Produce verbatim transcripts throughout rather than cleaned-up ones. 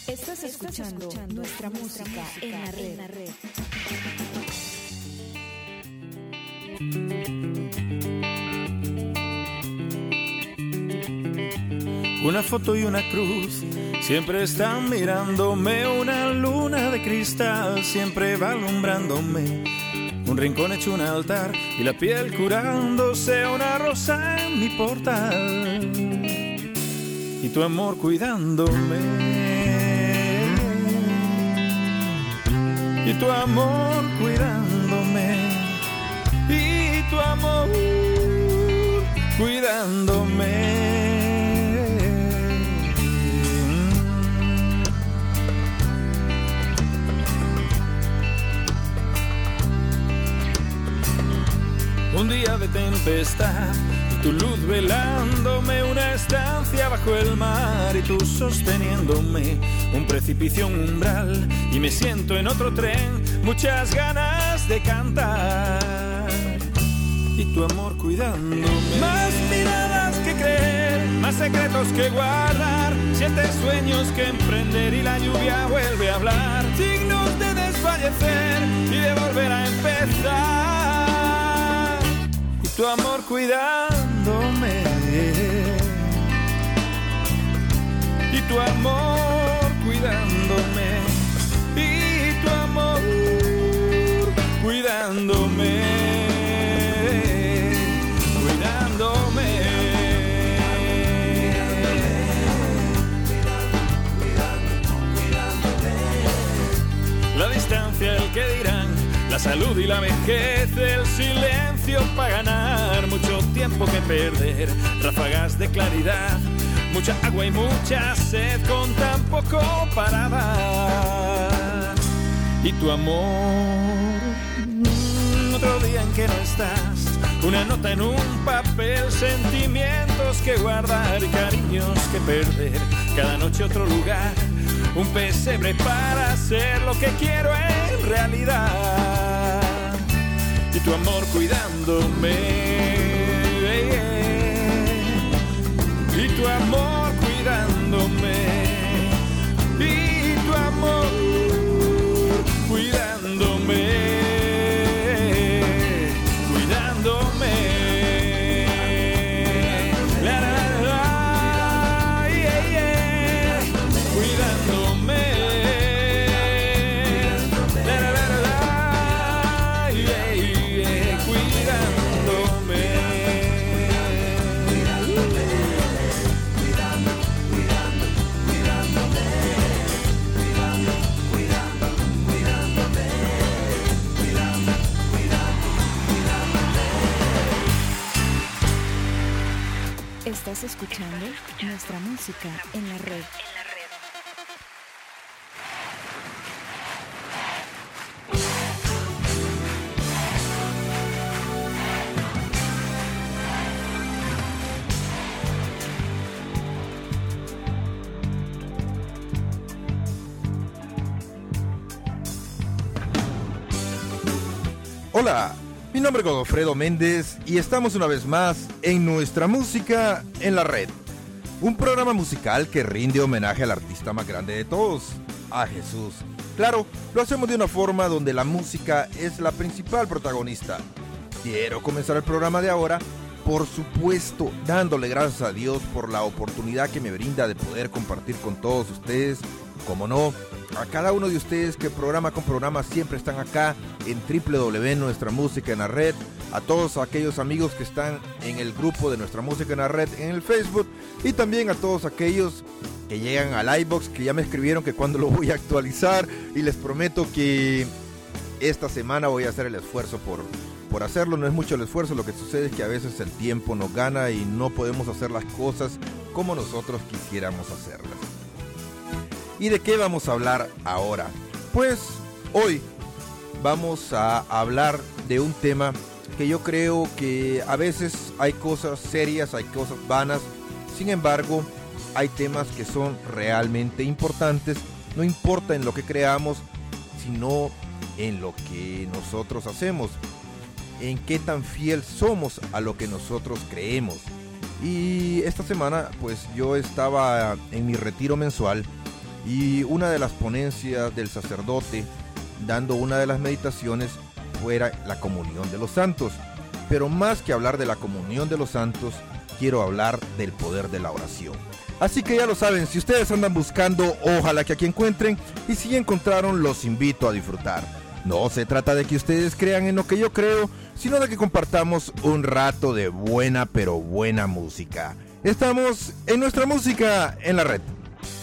Estás escuchando, escuchando nuestra, nuestra música, música en la red. En la red. Una foto y una cruz siempre están mirándome, una luna de cristal siempre va alumbrándome, un rincón hecho un altar y la piel curándose, una rosa en mi portal y tu amor cuidándome, y tu amor cuidándome, y tu amor cuidándome. Un día de tempestad y tu luz velándome, una estancia bajo el mar y tú sosteniéndome, un precipicio, un umbral y me siento en otro tren, muchas ganas de cantar y tu amor cuidándome. Más miradas que creer, más secretos que guardar, siete sueños que emprender y la lluvia vuelve a hablar, signos de desfallecer y de volver a empezar. Tu amor cuidándome, y tu amor cuidándome, y tu amor cuidándome, cuidándome. La distancia, el que dirán, la salud y la vejez, el silencio para ganar, mucho tiempo que perder, ráfagas de claridad, mucha agua y mucha sed con tan poco para dar. Y tu amor, otro día en que no estás, una nota en un papel, sentimientos que guardar, cariños que perder, cada noche otro lugar, un pesebre para hacer lo que quiero en realidad. Y tu amor cuidándome, y tu amor cuidándome, y tu amor cuidándome, cuidándome. La, la, la, la, yeah, yeah. Cuidándome. La, la, la, la, la, yeah, yeah. Cuidándome. Estás escuchando nuestra música en la red. Hola, mi nombre es Godofredo Méndez y estamos una vez más en nuestra música en la red. Un programa musical que rinde homenaje al artista más grande de todos, a Jesús. Claro, lo hacemos de una forma donde la música es la principal protagonista. Quiero comenzar el programa de ahora, por supuesto, dándole gracias a Dios por la oportunidad que me brinda de poder compartir con todos ustedes, como no, a cada uno de ustedes que programa con programa siempre están acá en doble u doble u doble u punto nuestra música en la red, a todos aquellos amigos que están en el grupo de Nuestra Música en la Red en el Facebook y también a todos aquellos que llegan al iBox, que ya me escribieron que cuando lo voy a actualizar, y les prometo que esta semana voy a hacer el esfuerzo por, por hacerlo. No es mucho el esfuerzo, lo que sucede es que a veces el tiempo nos gana y no podemos hacer las cosas como nosotros quisiéramos hacerlas. ¿Y de qué vamos a hablar ahora? Pues hoy vamos a hablar de un tema que yo creo que a veces hay cosas serias, hay cosas vanas, sin embargo hay temas que son realmente importantes, no importa en lo que creamos, sino en lo que nosotros hacemos, en qué tan fiel somos a lo que nosotros creemos. Y esta semana pues yo estaba en mi retiro mensual y una de las ponencias del sacerdote dando una de las meditaciones fuera la comunión de los santos. Pero más que hablar de la comunión de los santos, quiero hablar del poder de la oración. Así que ya lo saben, si ustedes andan buscando, ojalá que aquí encuentren, y si ya encontraron, los invito a disfrutar. No se trata de que ustedes crean en lo que yo creo, sino de que compartamos un rato de buena pero buena música. Estamos en Nuestra Música en la Red.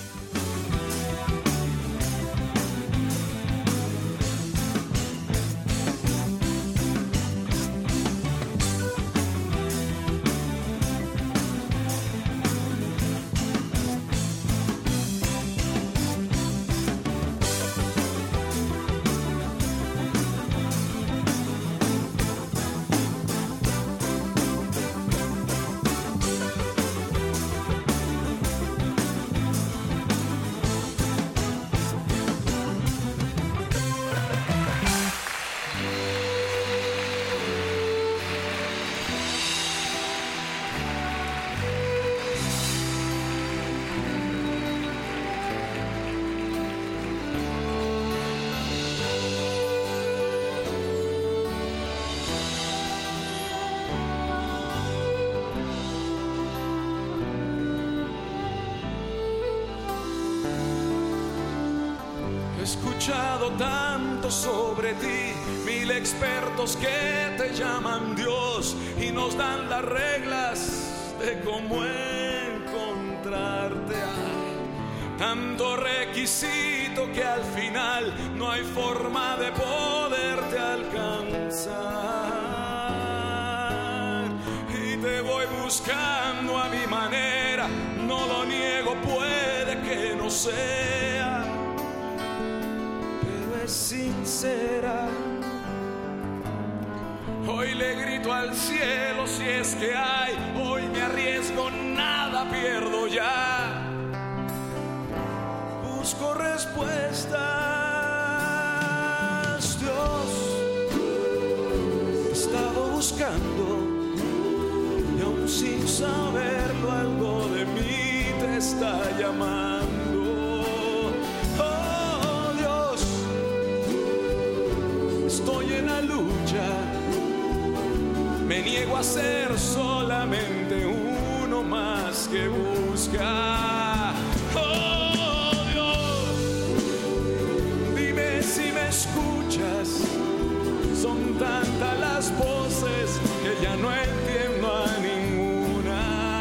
He escuchado tanto sobre ti, mil expertos que te llaman Dios y nos dan las reglas de cómo encontrarte. Hay tanto requisito que al final no hay forma de poderte alcanzar. Y te voy buscando a mi manera, no lo niego, puede que no sea, sincera. Hoy le grito al cielo si es que hay, hoy me arriesgo, nada pierdo ya. Busco respuestas, Dios, he estado buscando y aún sin saberlo algo de mí te está llamando. Estoy en la lucha, me niego a ser solamente uno más que busca. Oh Dios, dime si me escuchas, son tantas las voces que ya no entiendo a ninguna.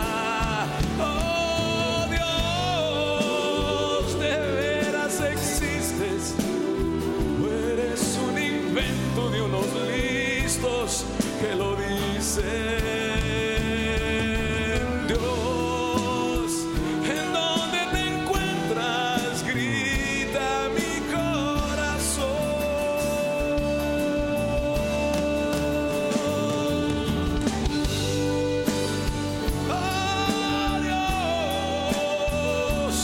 Oh Dios, de veras existes, de unos listos que lo dicen. Dios, ¿en dónde te encuentras? Grita mi corazón. Oh Dios,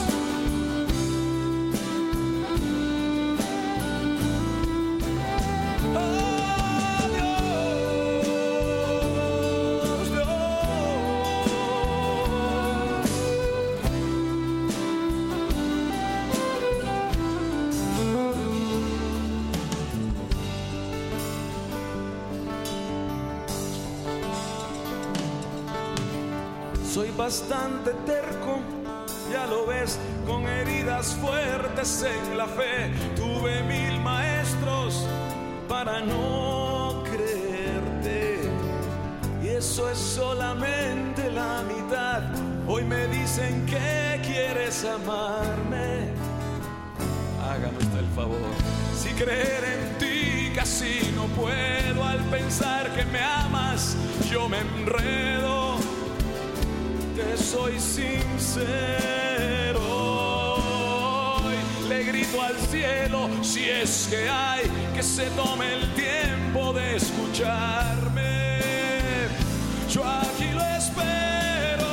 soy bastante terco, ya lo ves, con heridas fuertes en la fe. Tuve mil maestros para no creerte, y eso es solamente la mitad. Hoy me dicen que quieres amarme, hágame usted el favor. Si creer en ti casi no puedo, al pensar que me amas yo me enredo. Te soy sincero, hoy le grito al cielo si es que hay, que se tome el tiempo de escucharme. Yo aquí lo espero,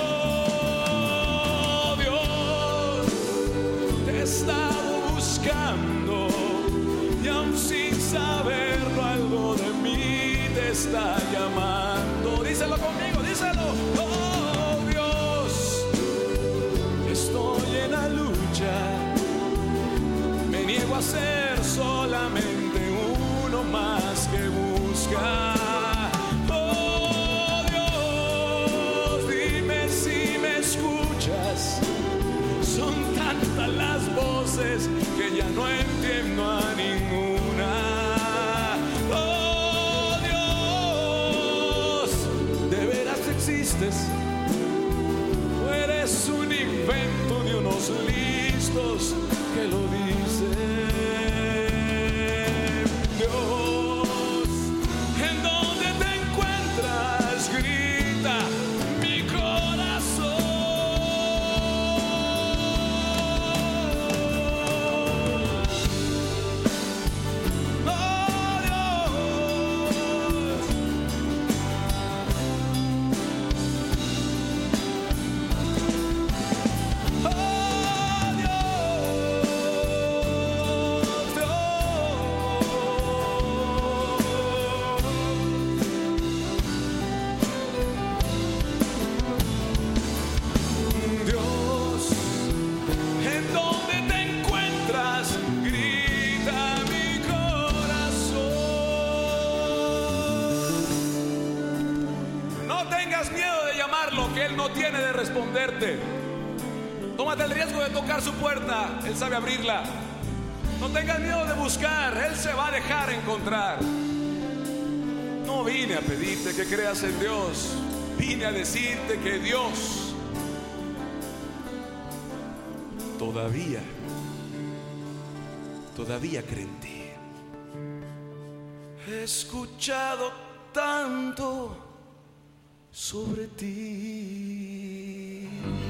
Dios, te he estado buscando y aún sin saberlo algo de mí te está llamando. Díselo conmigo, díselo. Oh, estoy en la lucha, a ser solamente uno más que busca. Oh Dios, dime si me escuchas. Son tantas las voces que ya no entiendo a ninguna. Oh Dios, ¿de veras existes? ¿O eres un invento de unos listos que lo dicen? Dios, ¿en dónde te encuentras? Grita mi corazón. Oh Dios, oh Dios, Dios, ¿en dónde te encuentras? Grita mi corazón. No tengas miedo de llamarlo, que Él no tiene de responderte. Tómate el riesgo de tocar su puerta, Él sabe abrirla. No tengas miedo de buscar, Él se va a dejar encontrar. No vine a pedirte que creas en Dios, vine a decirte que Dios todavía, todavía cree en ti. He escuchado tanto sobre ti.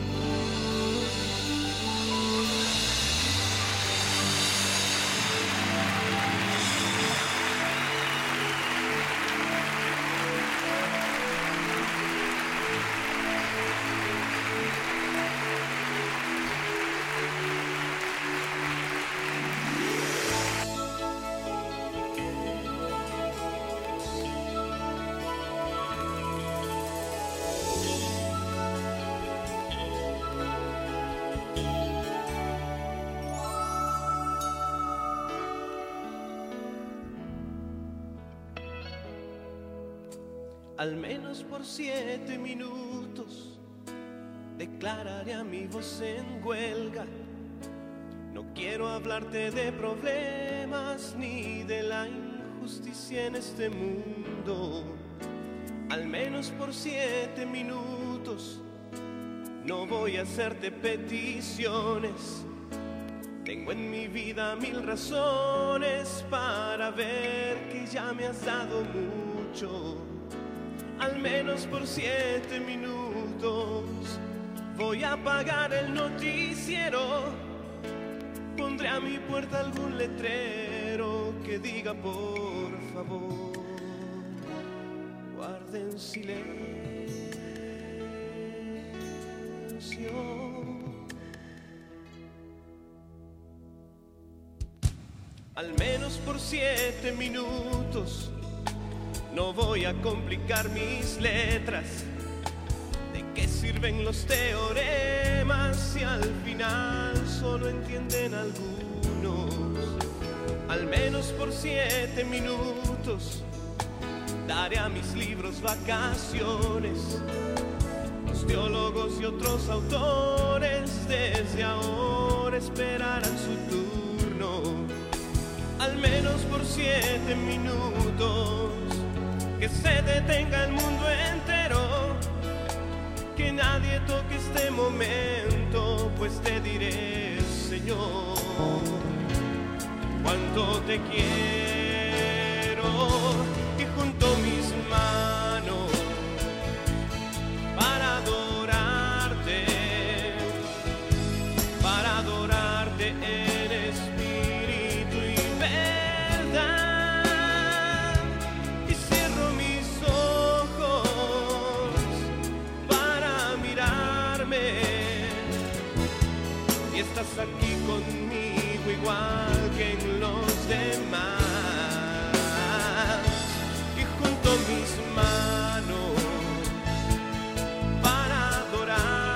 Al menos por siete minutos declararé a mi voz en huelga. No quiero hablarte de problemas ni de la injusticia en este mundo. Al menos por siete minutos no voy a hacerte peticiones. Tengo en mi vida mil razones para ver que ya me has dado mucho. Al menos por siete minutos voy a apagar el noticiero. Pondré a mi puerta algún letrero que diga por favor guarden silencio. Al menos por siete minutos no voy a complicar mis letras. ¿De qué sirven los teoremas si al final solo entienden algunos? Al menos por siete minutos daré a mis libros vacaciones. Los teólogos y otros autores desde ahora esperarán su turno. Al menos por siete minutos que se detenga el mundo entero, que nadie toque este momento, pues te diré, Señor, cuánto te quiero. Y junto mis manos para adorarte, para adorarte en espíritu y verdad. Y cierro mis ojos para mirarme, y estás aquí conmigo igual que en los demás. Y junto mis manos para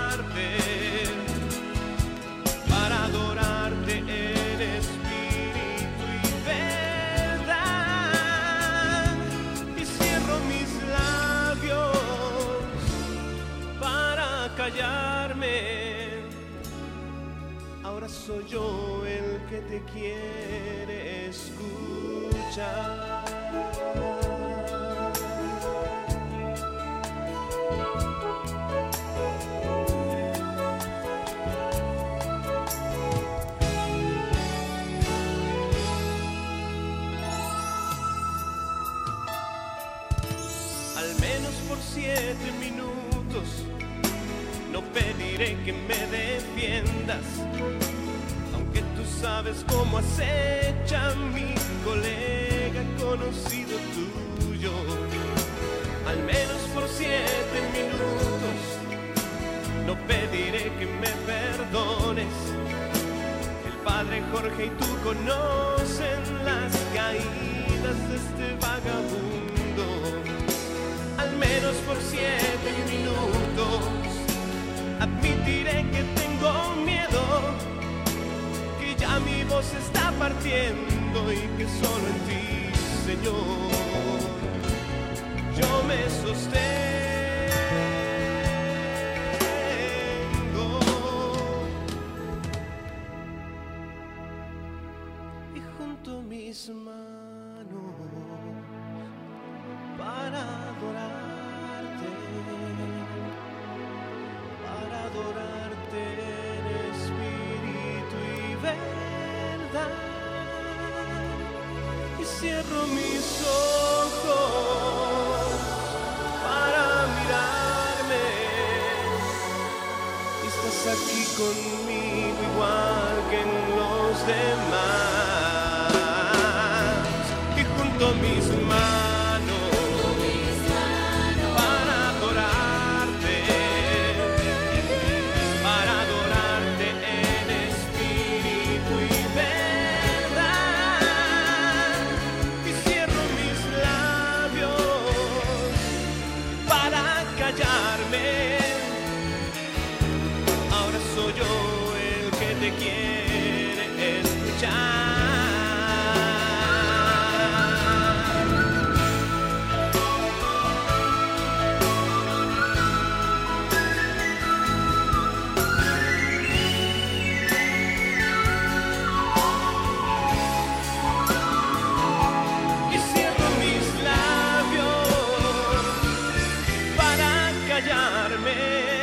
adorarte, para adorarte en espíritu ahora soy yo el que te quiere escuchar. Al menos por siete minutos no pediré que me defiendas, aunque tú sabes cómo acecha mi colega conocido tuyo. Al menos por siete minutos no pediré que me perdones. El padre Jorge y tú conocen las caídas de este vagabundo. Al menos por siete minutos admitiré que tengo miedo, que ya mi voz está partiendo y que solo en ti, Señor, yo me sostengo. Y junto mis manos para adorarte, para adorarte en espíritu y verdad. Y cierro mis ojos para mirarme. Y estás aquí conmigo igual que en los demás. Y junto a mis manos te quiere escuchar. Y cierro mis labios para callarme.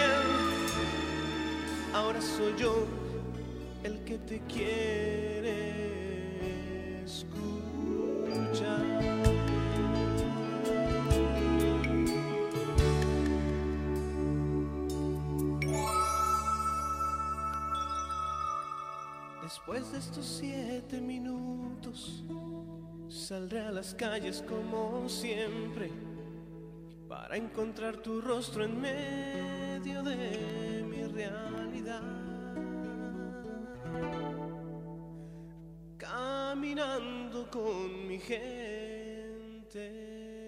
Ahora soy yo el que te quiere escuchar. Después de estos siete minutos saldré a las calles como siempre para encontrar tu rostro en medio de mi realidad. Caminando con mi gente.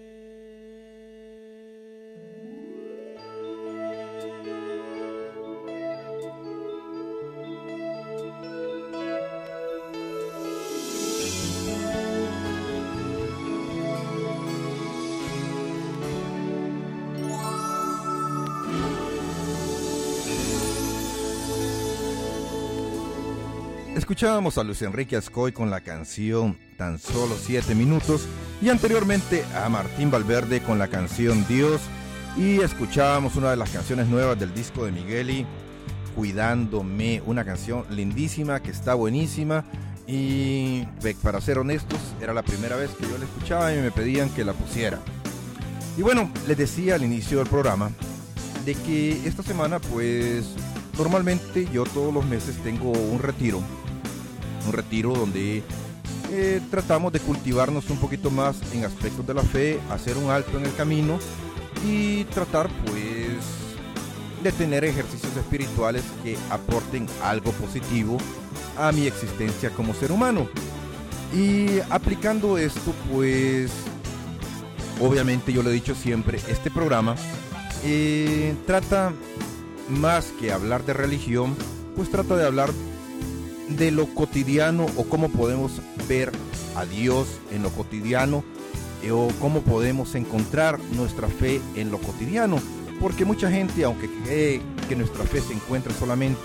Escuchábamos a Luis Enrique Ascoy con la canción Tan Solo Siete Minutos y anteriormente a Martín Valverde con la canción Dios, y escuchábamos una de las canciones nuevas del disco de Migueli, Cuidándome, una canción lindísima que está buenísima y para ser honestos era la primera vez que yo la escuchaba y me pedían que la pusiera. Y bueno, les decía al inicio del programa de que esta semana pues normalmente yo todos los meses tengo un retiro un retiro donde eh, tratamos de cultivarnos un poquito más en aspectos de la fe, hacer un alto en el camino y tratar pues de tener ejercicios espirituales que aporten algo positivo a mi existencia como ser humano. Y aplicando esto pues obviamente yo lo he dicho siempre, este programa eh, trata más que hablar de religión, pues trata de hablar de lo cotidiano o cómo podemos ver a Dios en lo cotidiano eh, o cómo podemos encontrar nuestra fe en lo cotidiano, porque mucha gente, aunque cree que nuestra fe se encuentra solamente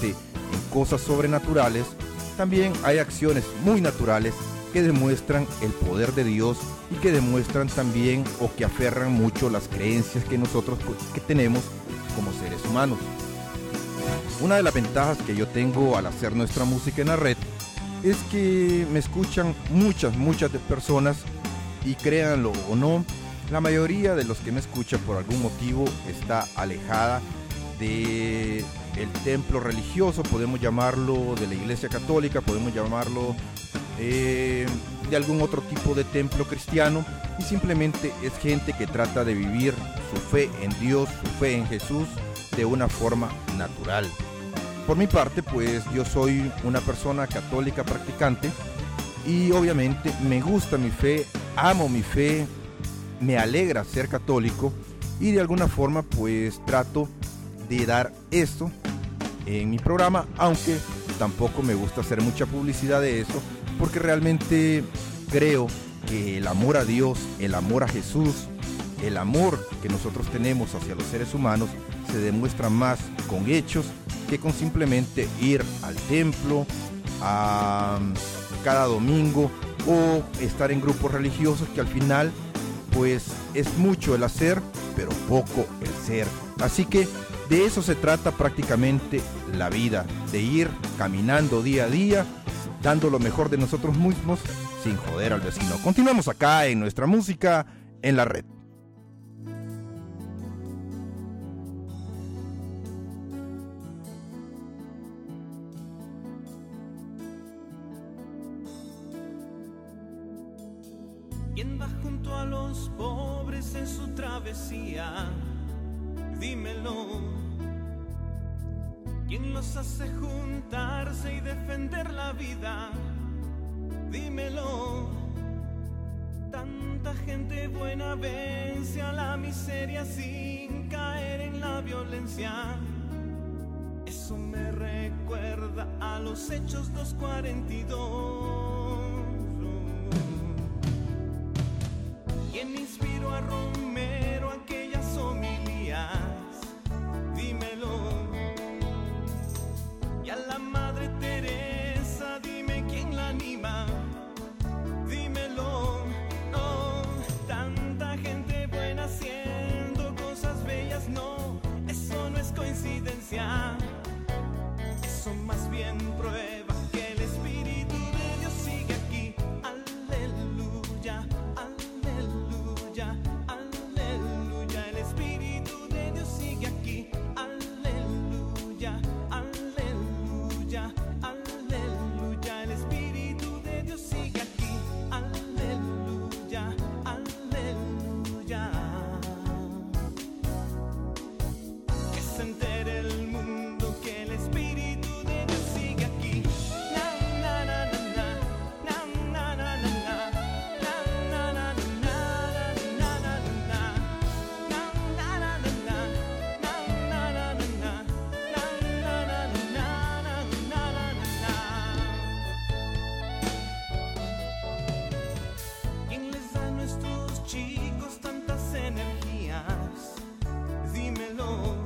en cosas sobrenaturales, también hay acciones muy naturales que demuestran el poder de Dios y que demuestran también o que aferran mucho las creencias que nosotros que tenemos como seres humanos. Una de las ventajas que yo tengo al hacer nuestra música en la red es que me escuchan muchas, muchas personas, y créanlo o no, la mayoría de los que me escuchan por algún motivo está alejada de el templo religioso, podemos llamarlo, de la iglesia católica, podemos llamarlo eh, de algún otro tipo de templo cristiano, y simplemente es gente que trata de vivir su fe en Dios, su fe en Jesús de una forma natural. Por mi parte, pues yo soy una persona católica practicante y obviamente me gusta mi fe, amo mi fe, me alegra ser católico, y de alguna forma pues trato de dar esto en mi programa, aunque tampoco me gusta hacer mucha publicidad de eso, porque realmente creo que el amor a Dios, el amor a Jesús, el amor que nosotros tenemos hacia los seres humanos se demuestra más con hechos que con simplemente ir al templo a cada domingo o estar en grupos religiosos, que al final pues es mucho el hacer pero poco el ser. Así que de eso se trata prácticamente la vida, de ir caminando día a día, dando lo mejor de nosotros mismos sin joder al vecino. Continuamos acá en nuestra música en la red. ¿Quién va junto a los pobres en su travesía? Dímelo. ¿Quién los hace juntarse y defender la vida? Dímelo. Tanta gente buena vence a la miseria sin caer en la violencia. Eso me recuerda a los Hechos dos cuarenta y dos. ¿Quién inspiró a Romero aquellas homilías? Dímelo. Y a la Madre Teresa, dime quién la anima. Dímelo. No, tanta gente buena haciendo cosas bellas, no, eso no es coincidencia. Eso más bien prueba que el Espíritu de Dios sigue aquí. Aleluya. Aleluya, aleluya, el Espíritu de Dios sigue aquí. Aleluya, aleluya, aleluya, el Espíritu de Dios sigue aquí. Aleluya, aleluya. Que se entere el mundo que el Espíritu de Dios sigue aquí. Na, na, na, na, na, na, na, na, na, na. Chicos, tantas energías, dímelo.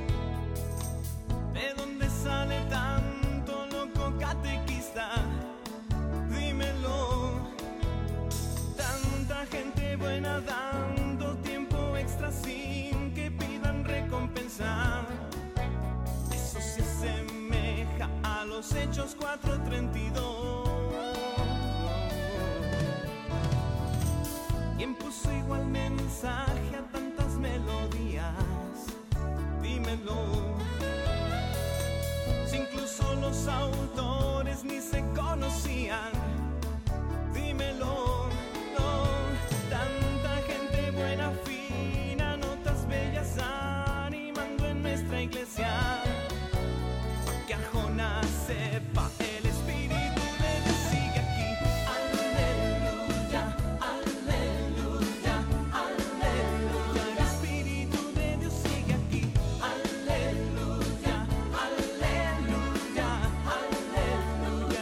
¿De dónde sale tanto loco catequista? Dímelo. Tanta gente buena dando tiempo extra sin que pidan recompensa. Eso se asemeja a los Hechos cuatro treinta y dos. ¿Quién puso igual mensaje a tantas melodías? Dímelo. Si incluso los autores ni se conocían. Dímelo. No, tanta gente buena, fina, notas bellas animando en nuestra iglesia. Pa' que Arjona sepa, el Espíritu de Dios sigue aquí. Aleluya. Aleluya,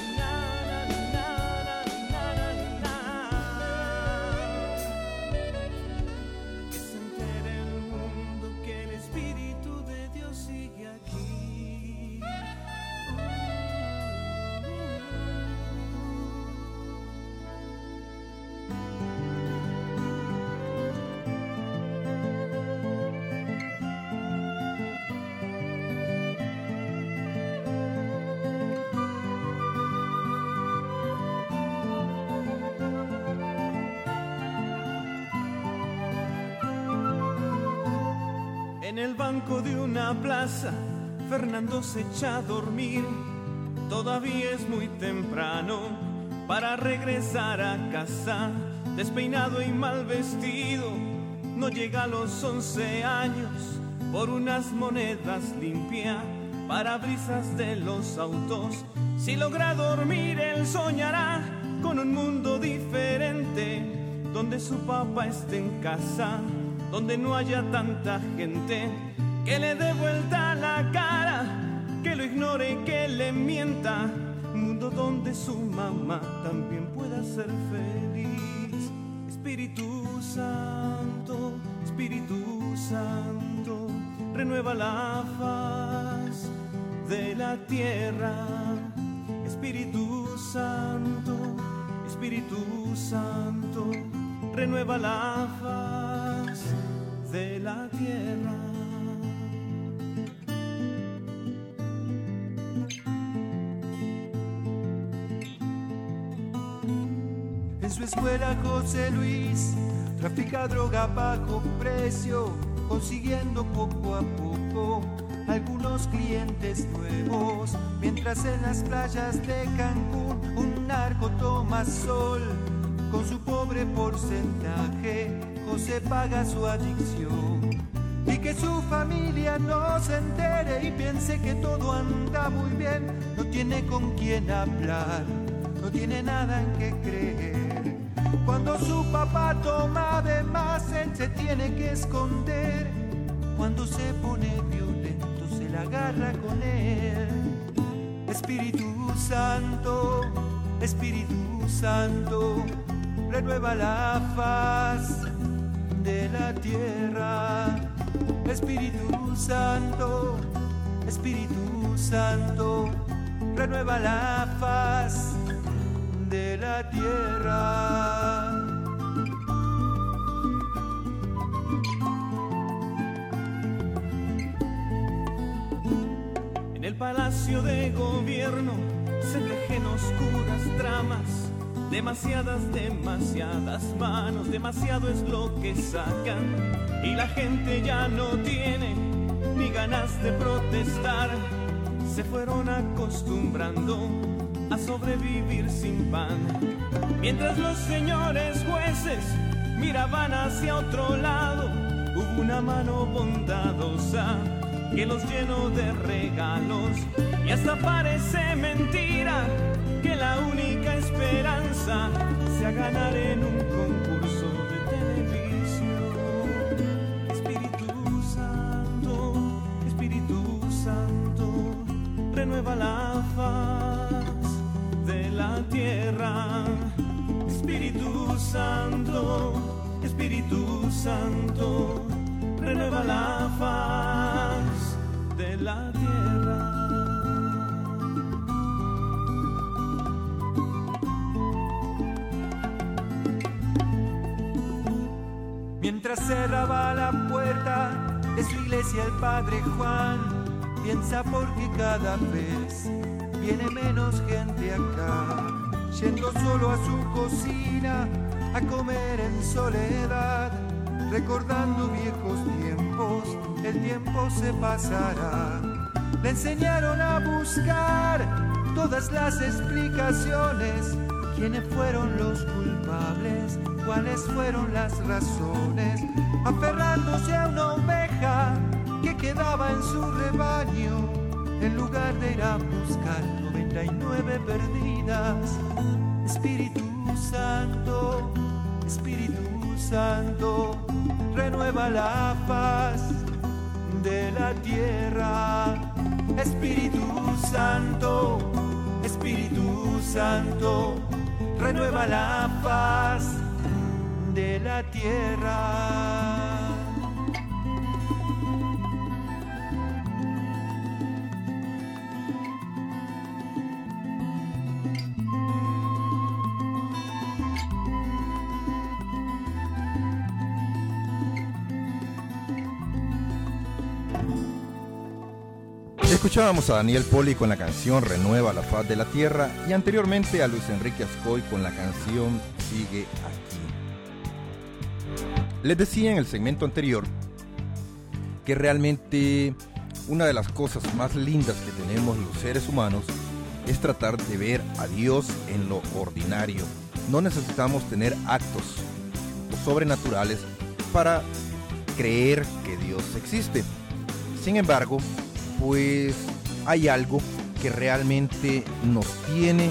En el banco de una plaza, Fernando se echa a dormir. Todavía es muy temprano para regresar a casa. Despeinado y mal vestido, no llega a los once años. Por unas monedas limpia parabrisas de los autos. Si logra dormir, él soñará con un mundo diferente, donde su papá esté en casa, donde no haya tanta gente que le dé vuelta la cara, que lo ignore y que le mienta. Un mundo donde su mamá también pueda ser feliz. Espíritu Santo, Espíritu Santo, renueva la faz de la tierra. Espíritu Santo, Espíritu Santo, renueva la faz de la tierra. En su escuela José Luis trafica droga bajo precio, consiguiendo poco a poco algunos clientes nuevos, mientras en las playas de Cancún un narco toma sol. Con su pobre porcentaje José paga su adicción, y que su familia no se entere y piense que todo anda muy bien. No tiene con quién hablar, no tiene nada en qué creer. Cuando su papá toma de más, él se tiene que esconder. Cuando se pone violento, se la agarra con él. Espíritu Santo, Espíritu Santo, renueva la faz de la tierra. Espíritu Santo, Espíritu Santo, renueva la faz de la tierra. palacio de gobierno se tejen oscuras tramas, demasiadas, demasiadas manos, demasiado es lo que sacan, y la gente ya no tiene ni ganas de protestar. Se fueron acostumbrando a sobrevivir sin pan, mientras los señores jueces miraban hacia otro lado. Hubo una mano bondadosa que los llenó de regalos, y hasta parece mentira que la única esperanza sea ganar en un concurso de televisión. Espíritu Santo, Espíritu Santo, renueva la faz de la tierra. Espíritu Santo, Espíritu Santo, renueva la faz de la tierra. Mientras cerraba la puerta de su iglesia el padre Juan, piensa porque cada vez viene menos gente acá, yendo solo a su cocina a comer en soledad, recordando viejos tiempos, el tiempo se pasará. Le enseñaron a buscar todas las explicaciones, quiénes fueron los culpables, cuáles fueron las razones, aferrándose a una oveja que quedaba en su rebaño, en lugar de ir a buscar noventa y nueve perdidas. Espíritu Santo, Espíritu Santo, renueva la faz de la tierra. Espíritu Santo, Espíritu Santo, renueva la faz de la tierra. Escuchábamos a Daniel Poli con la canción Renueva la faz de la tierra y anteriormente a Luis Enrique Ascoy con la canción Sigue aquí. Les decía en el segmento anterior que realmente una de las cosas más lindas que tenemos los seres humanos es tratar de ver a Dios en lo ordinario. No necesitamos tener actos sobrenaturales para creer que Dios existe. Sin embargo, pues hay algo que realmente nos tiene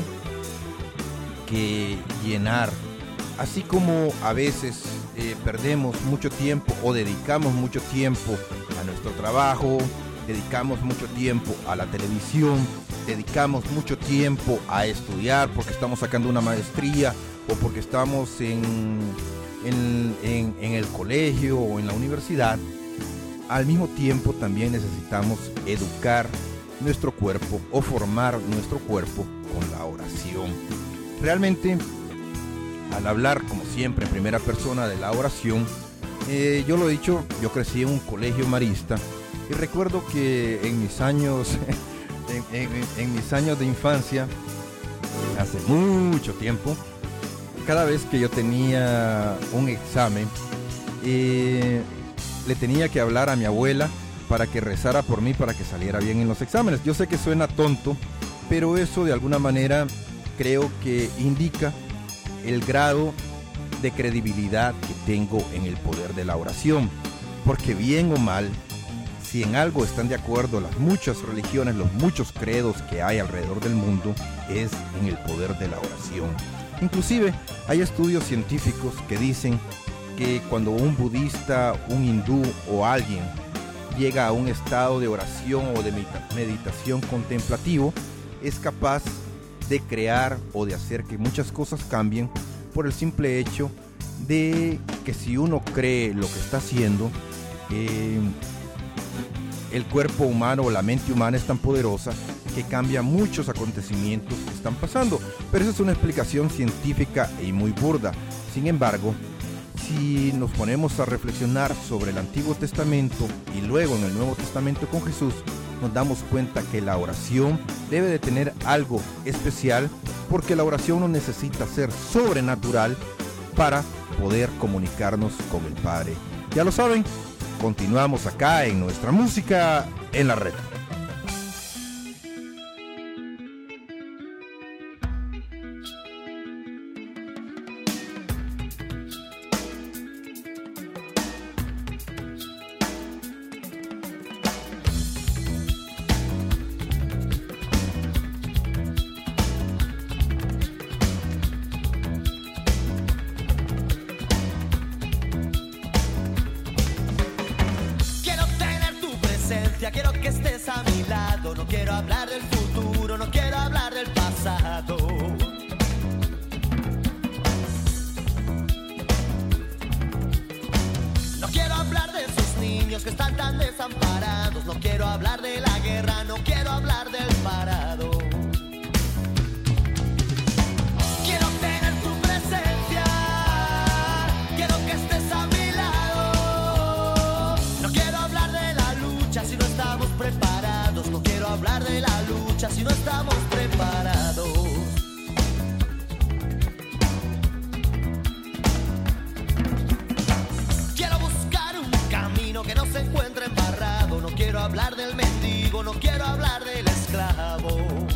que llenar. Así como a veces eh, perdemos mucho tiempo o dedicamos mucho tiempo a nuestro trabajo, dedicamos mucho tiempo a la televisión, dedicamos mucho tiempo a estudiar porque estamos sacando una maestría o porque estamos en, en, en, en el colegio o en la universidad. Al mismo tiempo también necesitamos educar nuestro cuerpo o formar nuestro cuerpo con la oración. Realmente, al hablar como siempre en primera persona de la oración, eh, yo lo he dicho, yo crecí en un colegio marista y recuerdo que en mis años, en, en, en mis años de infancia, hace mucho tiempo, cada vez que yo tenía un examen, eh, le tenía que hablar a mi abuela para que rezara por mí para que saliera bien en los exámenes. Yo sé que suena tonto, pero eso de alguna manera creo que indica el grado de credibilidad que tengo en el poder de la oración. Porque bien o mal, si en algo están de acuerdo las muchas religiones, los muchos credos que hay alrededor del mundo, es en el poder de la oración. Inclusive hay estudios científicos que dicen que cuando un budista, un hindú o alguien llega a un estado de oración o de meditación contemplativo, es capaz de crear o de hacer que muchas cosas cambien por el simple hecho de que si uno cree lo que está haciendo, eh, el cuerpo humano o la mente humana es tan poderosa que cambia muchos acontecimientos que están pasando. Pero esa es una explicación científica y muy burda. Sin embargo, si nos ponemos a reflexionar sobre el Antiguo Testamento y luego en el Nuevo Testamento con Jesús, nos damos cuenta que la oración debe de tener algo especial, porque la oración no necesita ser sobrenatural para poder comunicarnos con el Padre. Ya lo saben, continuamos acá en Nuestra Música en la Red. Quiero que estés a mi lado, no quiero hablar del futuro, no quiero hablar del pasado. No quiero hablar de esos niños que están tan desamparados, no quiero hablar de la guerra, no quiero hablar del parado. Quiero tener tu presencia, quiero que estés a mi lado. No quiero hablar de la lucha si no estamos preparados, no quiero hablar de la lucha si no estamos preparados. Quiero buscar un camino que no se encuentre embarrado, no quiero hablar del mendigo, no quiero hablar del esclavo.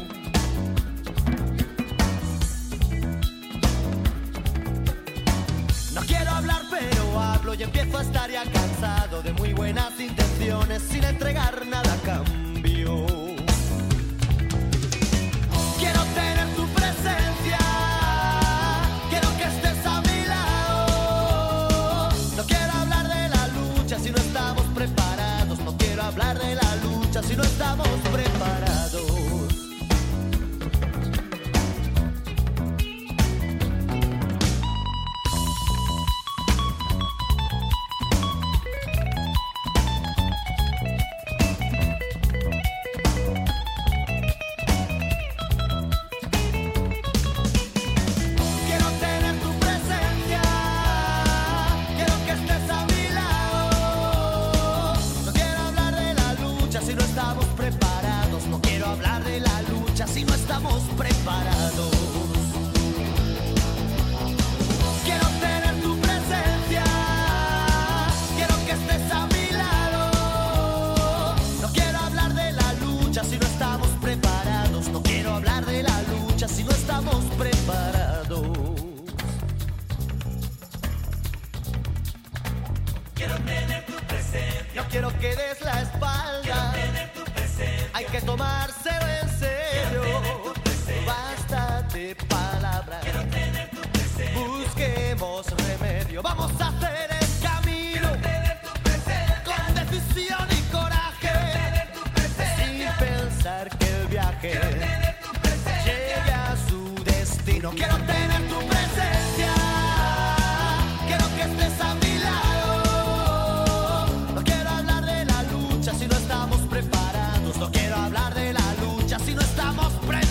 No quiero hablar pero hablo y empiezo a estar ya cansado de muy buenas intenciones sin entregar nada a cambio. Quiero tener tu presencia, quiero que estés a mi lado. No quiero hablar de la lucha si no estamos preparados, no quiero hablar de la lucha si no estamos preparados. Si no estamos preparados, quiero tener tu presencia, quiero que estés a mi lado. No quiero hablar de la lucha si no estamos preparados, no quiero hablar de la lucha si no estamos preparados. Quiero tener tu presencia, no quiero que des la espalda. Quiero tener tu presencia, hay que tomárselo en serio. Basta de palabras, quiero tener tu presencia. Busquemos remedio, vamos a hacer el camino. Quiero tener tu presencia. Con decisión y coraje, quiero tener tu presencia. Sin pensar que el viaje, quiero tener tu presencia. Llegue a su destino. Quiero tener tu presencia, quiero que estés a mi lado. No quiero hablar de la lucha si no estamos preparados, no quiero hablar de la lucha si no estamos preparados.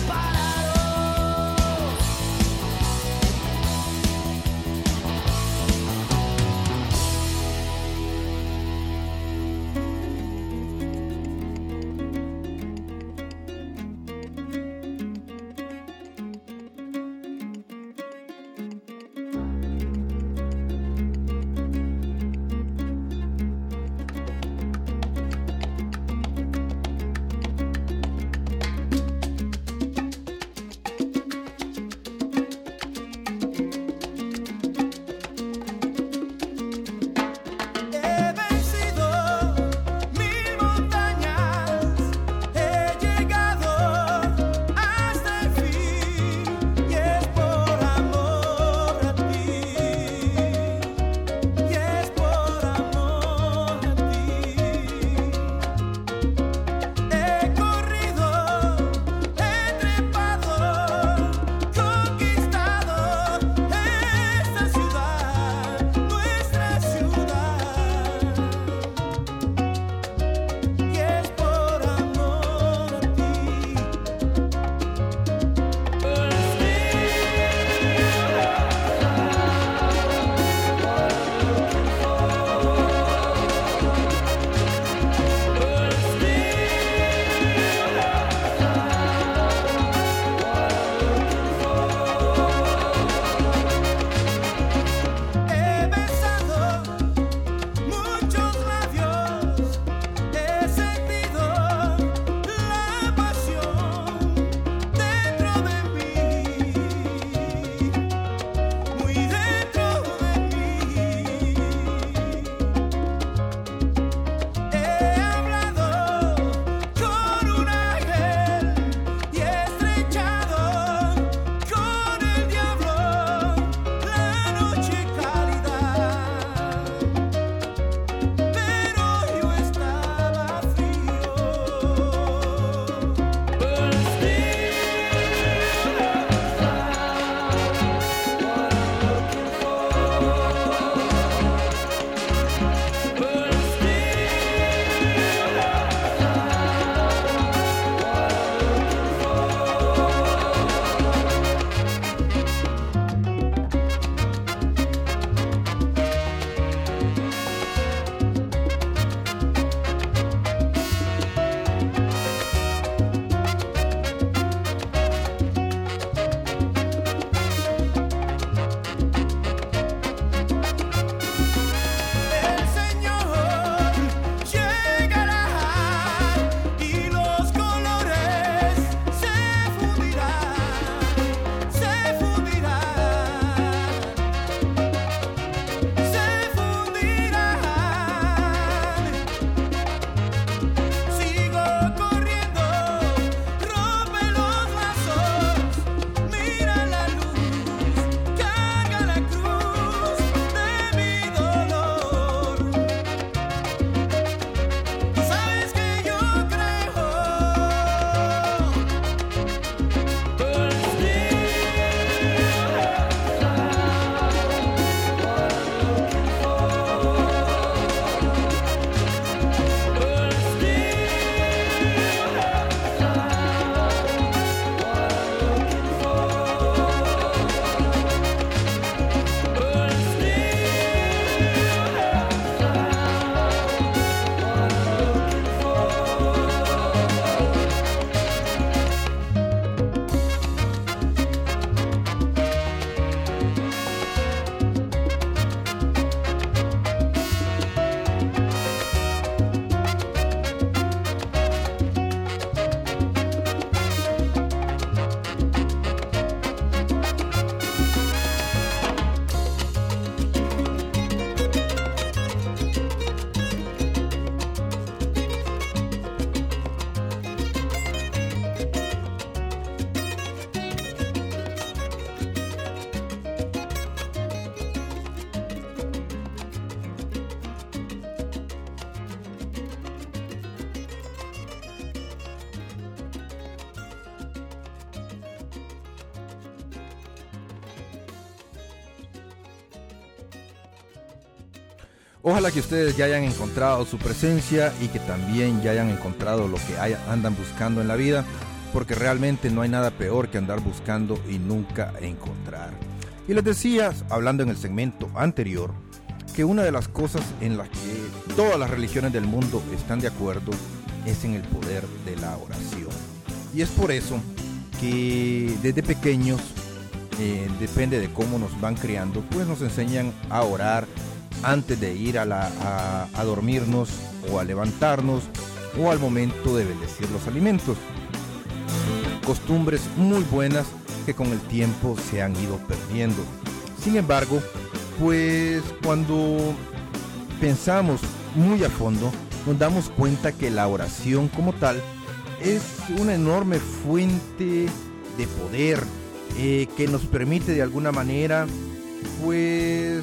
Ojalá que ustedes ya hayan encontrado su presencia y que también ya hayan encontrado lo que hay, andan buscando en la vida, porque realmente no hay nada peor que andar buscando y nunca encontrar. Y les decía, hablando en el segmento anterior, que una de las cosas en las que todas las religiones del mundo están de acuerdo es en el poder de la oración. Y es por eso que desde pequeños, eh, depende de cómo nos van criando, pues nos enseñan a orar antes de ir a, la, a, a dormirnos o a levantarnos o al momento de bendecir los alimentos. Costumbres muy buenas que con el tiempo se han ido perdiendo. Sin embargo, pues cuando pensamos muy a fondo, nos damos cuenta que la oración como tal es una enorme fuente de poder eh, que nos permite de alguna manera pues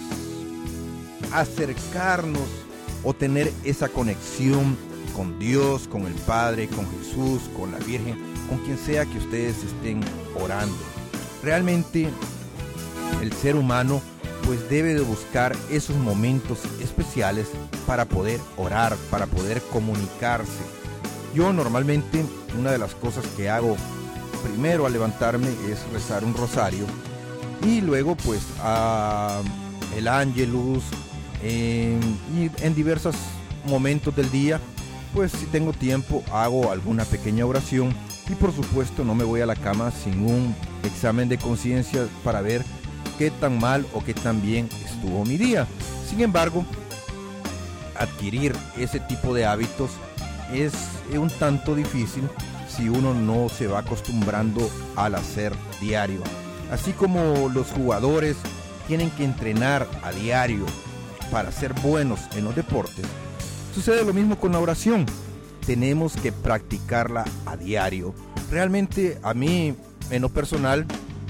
acercarnos o tener esa conexión con Dios, con el Padre, con Jesús, con la Virgen, con quien sea que ustedes estén orando. Realmente el ser humano pues debe de buscar esos momentos especiales para poder orar, para poder comunicarse. Yo normalmente una de las cosas que hago primero al levantarme es rezar un rosario y luego pues a el Ángelus eh, y en diversos momentos del día pues si tengo tiempo hago alguna pequeña oración y por supuesto no me voy a la cama sin un examen de conciencia para ver qué tan mal o qué tan bien estuvo mi día. Sin embargo, adquirir ese tipo de hábitos es un tanto difícil si uno no se va acostumbrando al hacer diario. Así como los jugadores tienen que entrenar a diario para ser buenos en los deportes, sucede lo mismo con la oración. Tenemos que practicarla a diario. Realmente a mí, en lo personal,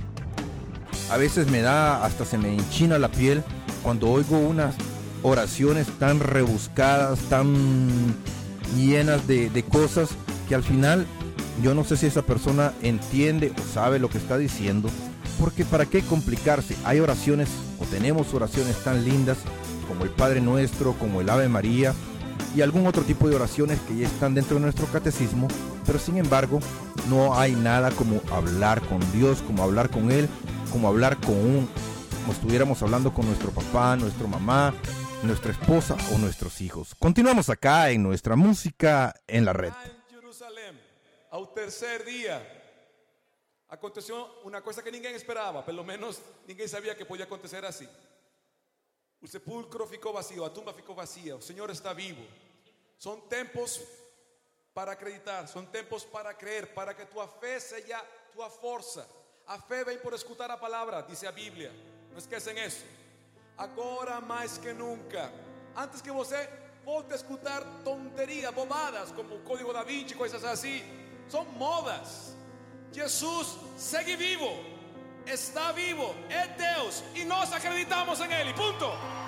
a veces me da, hasta se me enchina la piel cuando oigo unas oraciones tan rebuscadas, tan llenas de, de cosas que al final yo no sé si esa persona entiende o sabe lo que está diciendo, porque para qué complicarse. Hay oraciones o tenemos oraciones tan lindas como el Padre Nuestro, como el Ave María y algún otro tipo de oraciones que ya están dentro de nuestro catecismo, pero sin embargo no hay nada como hablar con Dios, como hablar con Él, como hablar con un, como estuviéramos hablando con nuestro papá, nuestra mamá, nuestra esposa o nuestros hijos. Continuamos acá en nuestra música en la red. En Jerusalém, ao tercer día, aconteceu uma coisa que ninguém esperava, pelo menos ninguém sabia que podia acontecer assim. O sepulcro ficou vazio, a tumba ficou vazia, o Senhor está vivo. São tempos para acreditar, são tempos para crer, para que tua fé seja tua força. A fé vem por escutar a palavra, diz a Bíblia. Não esquecem isso. Agora mais que nunca. Antes que você volte a escutar tonteria, bobadas como o Código da Vinci, coisas assim, são modas. Jesus segue vivo, está vivo, é Deus e nós acreditamos em Ele, ponto.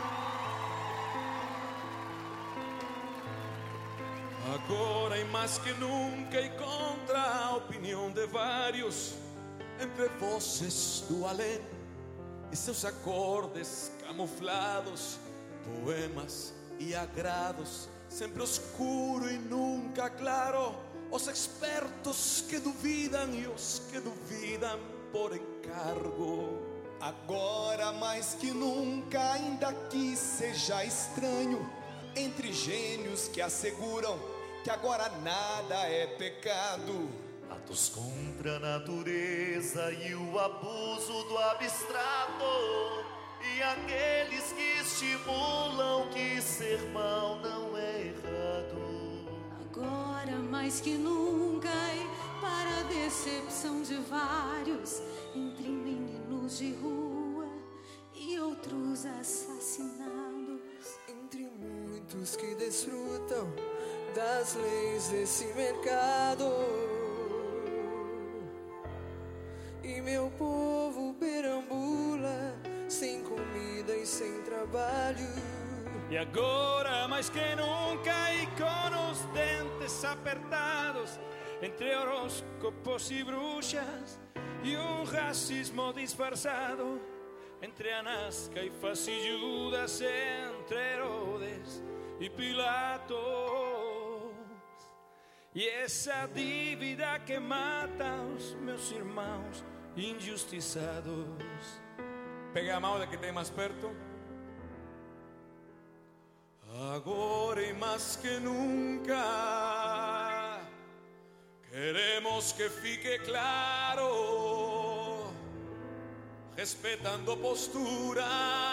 Agora e mais que nunca e contra a opinião de vários, entre vozes do além e seus acordes camuflados, poemas e agrados, sempre oscuro e nunca claro, os expertos que duvidam e os que duvidam por encargo. Agora mais que nunca, ainda que seja estranho, entre gênios que asseguram que agora nada é pecado, atos contra a natureza e o abuso do abstrato, e aqueles que estimulam que ser mal não é errado. Agora mais que nunca, e para a decepção de vários, entre meninos de rua e outros assassinados, entre muitos que desfrutam das leis desse mercado, e meu povo perambula sem comida e sem trabalho. E agora mais que nunca e com os dentes apertados, entre horóscopos e bruxas e um racismo disfarçado, entre Anás, Caifás y Judas, entre Herodes e Pilatos, e essa dívida que mata os meus irmãos injustiçados. Pega a mão de que tem mais perto. Agora e mais que nunca queremos que fique claro, respetando posturas,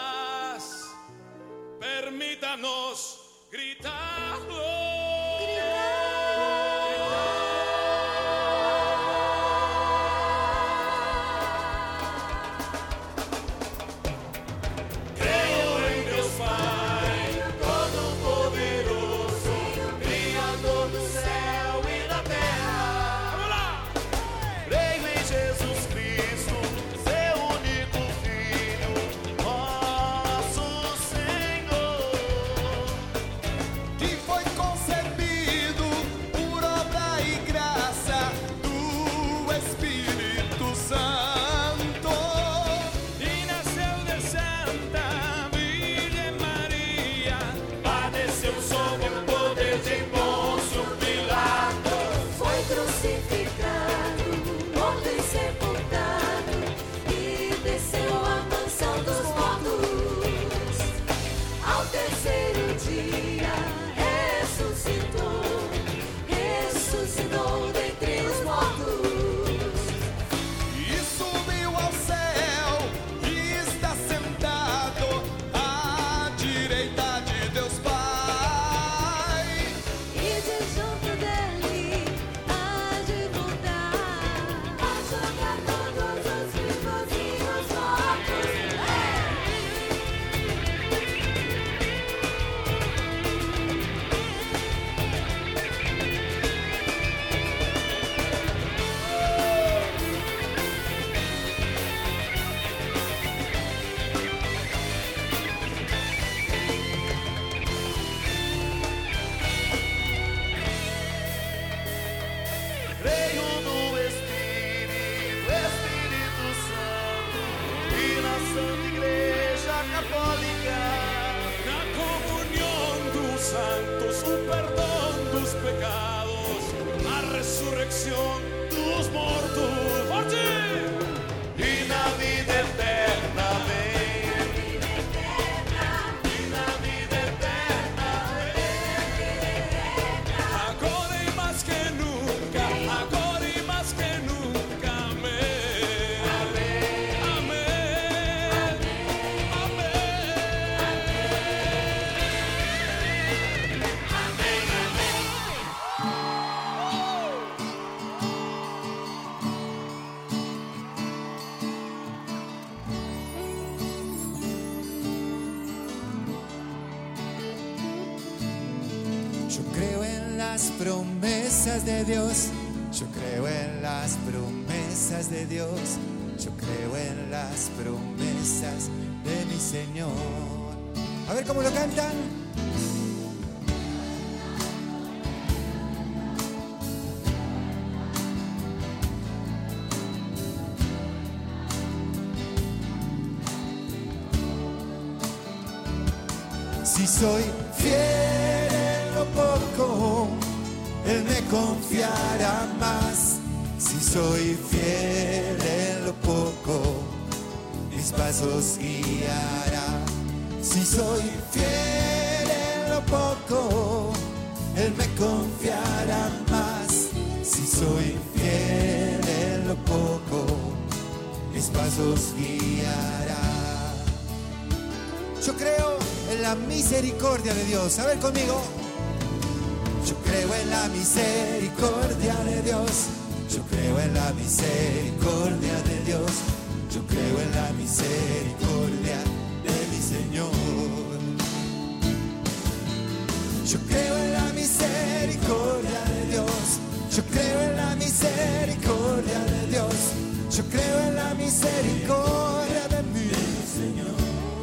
permítanos gritarlo. Promesas de Dios, yo creo en las promesas de Dios, yo creo en las promesas de mi Señor. A ver cómo lo cantan. Si soy fiel en lo poco, Él me confiará más. Si soy fiel en lo poco, mis pasos guiará. Si soy fiel en lo poco, Él me confiará más. Si soy fiel en lo poco, mis pasos guiará. Yo creo en la misericordia de Dios. A ver conmigo. Yo creo en la misericordia de Dios. Yo creo en la misericordia de Dios. Yo creo en la misericordia de mi Señor. Yo creo en la misericordia de Dios. Yo creo en la misericordia de Dios. Yo creo en la misericordia de mi Señor.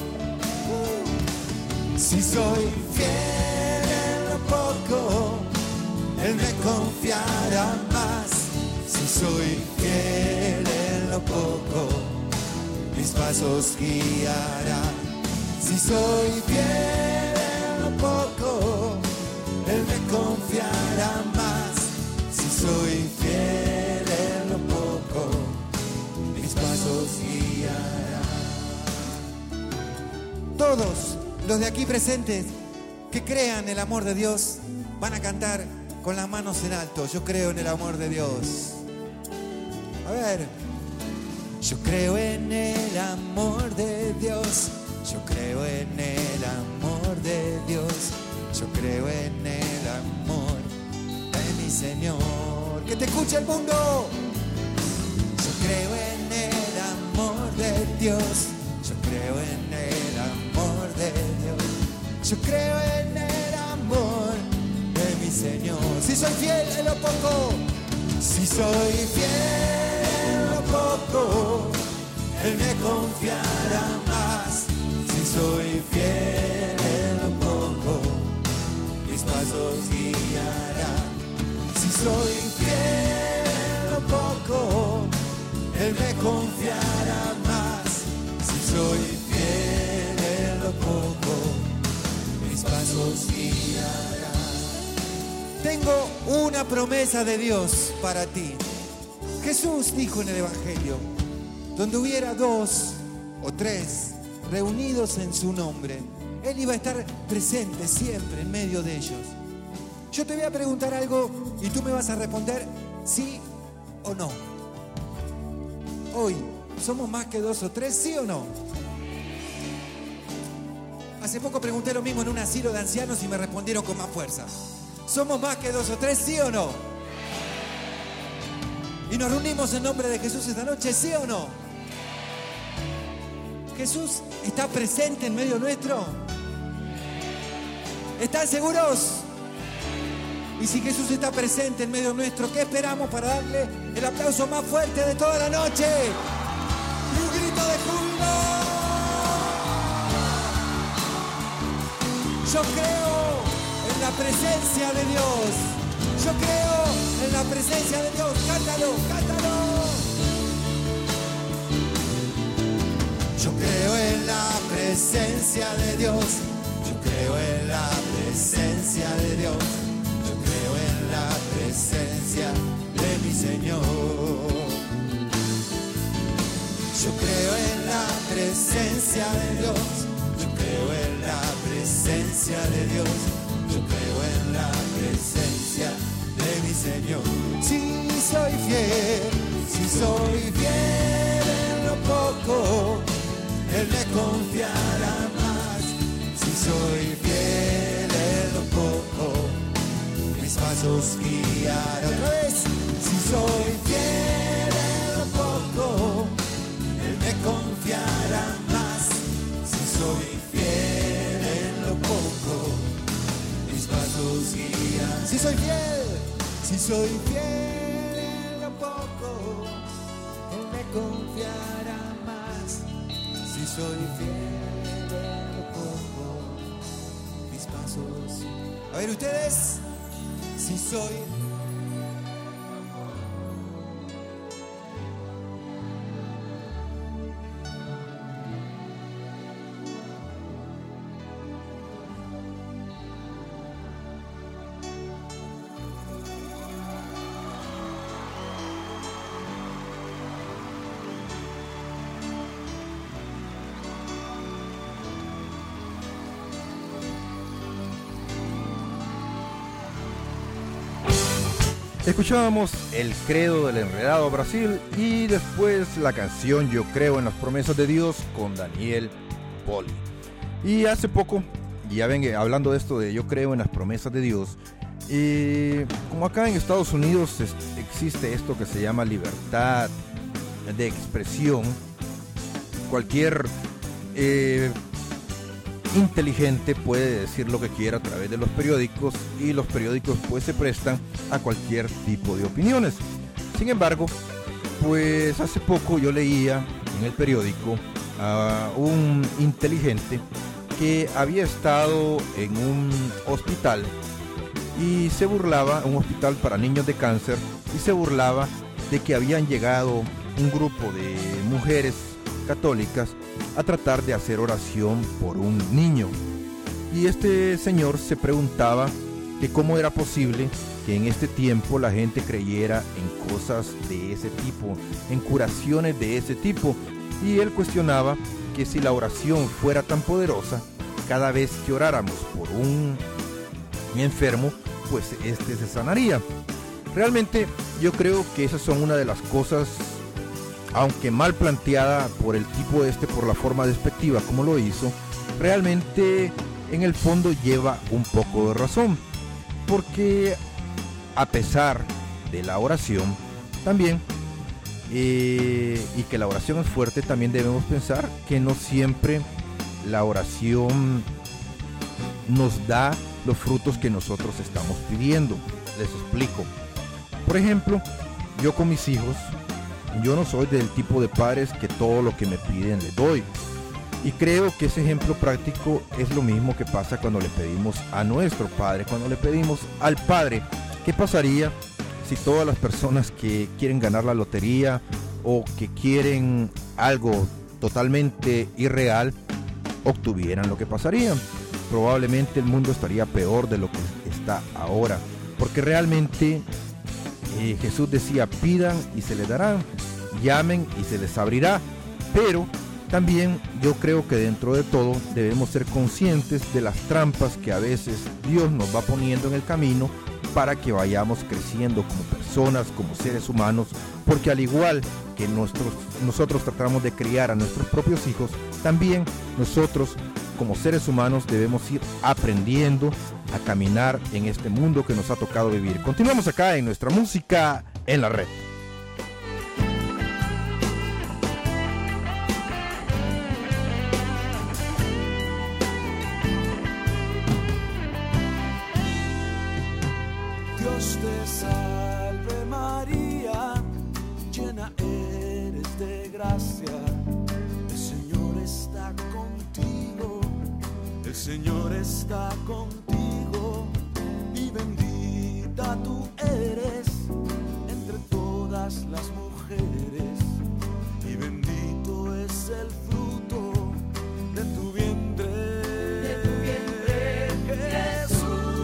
Uh. Si soy fiel en lo poco, Él me confiará más. Si soy fiel en lo poco, mis mis pasos guiará. Si soy fiel en lo poco, Él me confiará más. Si soy fiel en lo poco, mis pasos guiará. Todos los de aquí presentes que crean el amor de Dios van a cantar con las manos en alto. Yo creo en el amor de Dios. A ver. Yo creo en el amor de Dios. Yo creo en el amor de Dios. Yo creo en el amor de mi Señor. Que te escuche el mundo. Yo creo en el amor de Dios. Yo creo en el amor de Dios. Yo creo en el amor de mi Señor. Si soy fiel en lo poco, si soy fiel en lo poco, Él me confiará más. Si soy fiel en lo poco, mis pasos guiará. Si soy fiel en lo poco, Él me confiará más. Si soy fiel en lo poco, mis pasos guiará. Tengo una promesa de Dios para ti. Jesús dijo en el Evangelio, donde hubiera dos o tres reunidos en su nombre, Él iba a estar presente siempre en medio de ellos. Yo te voy a preguntar algo y tú me vas a responder sí o no. Hoy, ¿somos más que dos o tres, sí o no? Hace poco pregunté lo mismo en un asilo de ancianos y me respondieron con más fuerza. ¿Somos más que dos o tres, sí o no? ¿Y nos reunimos en nombre de Jesús esta noche, sí o no? ¿Jesús está presente en medio nuestro? ¿Están seguros? Y si Jesús está presente en medio nuestro, ¿qué esperamos para darle el aplauso más fuerte de toda la noche? ¡Y un grito de júbilo! Yo creo en la presencia de Dios. Yo creo en la presencia de Dios. Cántalo, cántalo. Yo creo en la presencia de Dios. Yo creo en la presencia de Dios. Yo creo en la presencia de mi Señor. Yo creo en la presencia de Dios. Yo creo en la presencia de Dios. Yo creo en la presencia de mi Señor. Si soy fiel, si soy fiel en lo poco, Él me confiará más. Si soy fiel en lo poco, mis pasos guiará. Otra vez. Si soy fiel en lo poco, Él me confiará más. Si soy fiel en lo poco, mis pasos guían. Si soy fiel, si soy fiel en lo poco, Él me confiará más. Si soy fiel en lo poco, mis pasos. A ver ustedes, si soy. Escuchábamos el credo del Enredado Brasil y después la canción Yo creo en las promesas de Dios con Daniel Poli. Y hace poco, ya ven, hablando de esto de Yo creo en las promesas de Dios, y como acá en Estados Unidos es, existe esto que se llama libertad de expresión, cualquier eh, inteligente puede decir lo que quiera a través de los periódicos y los periódicos pues se prestan a cualquier tipo de opiniones. Sin embargo, pues hace poco yo leía en el periódico a un inteligente que había estado en un hospital y se burlaba, un hospital para niños de cáncer, y se burlaba de que habían llegado un grupo de mujeres católicas a tratar de hacer oración por un niño. Y este señor se preguntaba que cómo era posible que en este tiempo la gente creyera en cosas de ese tipo, en curaciones de ese tipo. Y él cuestionaba que si la oración fuera tan poderosa, cada vez que oráramos por un enfermo, pues este se sanaría. Realmente yo creo que esas son una de las cosas, aunque mal planteada por el tipo este, por la forma despectiva como lo hizo, realmente en el fondo lleva un poco de razón, porque a pesar de la oración también, eh, y que la oración es fuerte, también debemos pensar que no siempre la oración nos da los frutos que nosotros estamos pidiendo. Les explico. Por ejemplo, yo con mis hijos, yo no soy del tipo de padres que todo lo que me piden les doy. Y creo que ese ejemplo práctico es lo mismo que pasa cuando le pedimos a nuestro Padre, cuando le pedimos al Padre. ¿Qué pasaría si todas las personas que quieren ganar la lotería o que quieren algo totalmente irreal obtuvieran lo que pasaría? Probablemente el mundo estaría peor de lo que está ahora, porque realmente eh, Jesús decía: pidan y se les dará, llamen y se les abrirá. Pero también yo creo que dentro de todo debemos ser conscientes de las trampas que a veces Dios nos va poniendo en el camino para que vayamos creciendo como personas, como seres humanos, porque al igual que nuestros, nosotros tratamos de criar a nuestros propios hijos, también nosotros como seres humanos debemos ir aprendiendo a caminar en este mundo que nos ha tocado vivir. Continuamos acá en nuestra música en la red. Dios te salve María, llena eres de gracia, el Señor está contigo, el Señor está contigo, y bendita tú eres entre todas las mujeres, y bendito es el fruto de tu vientre, de tu vientre, Jesús.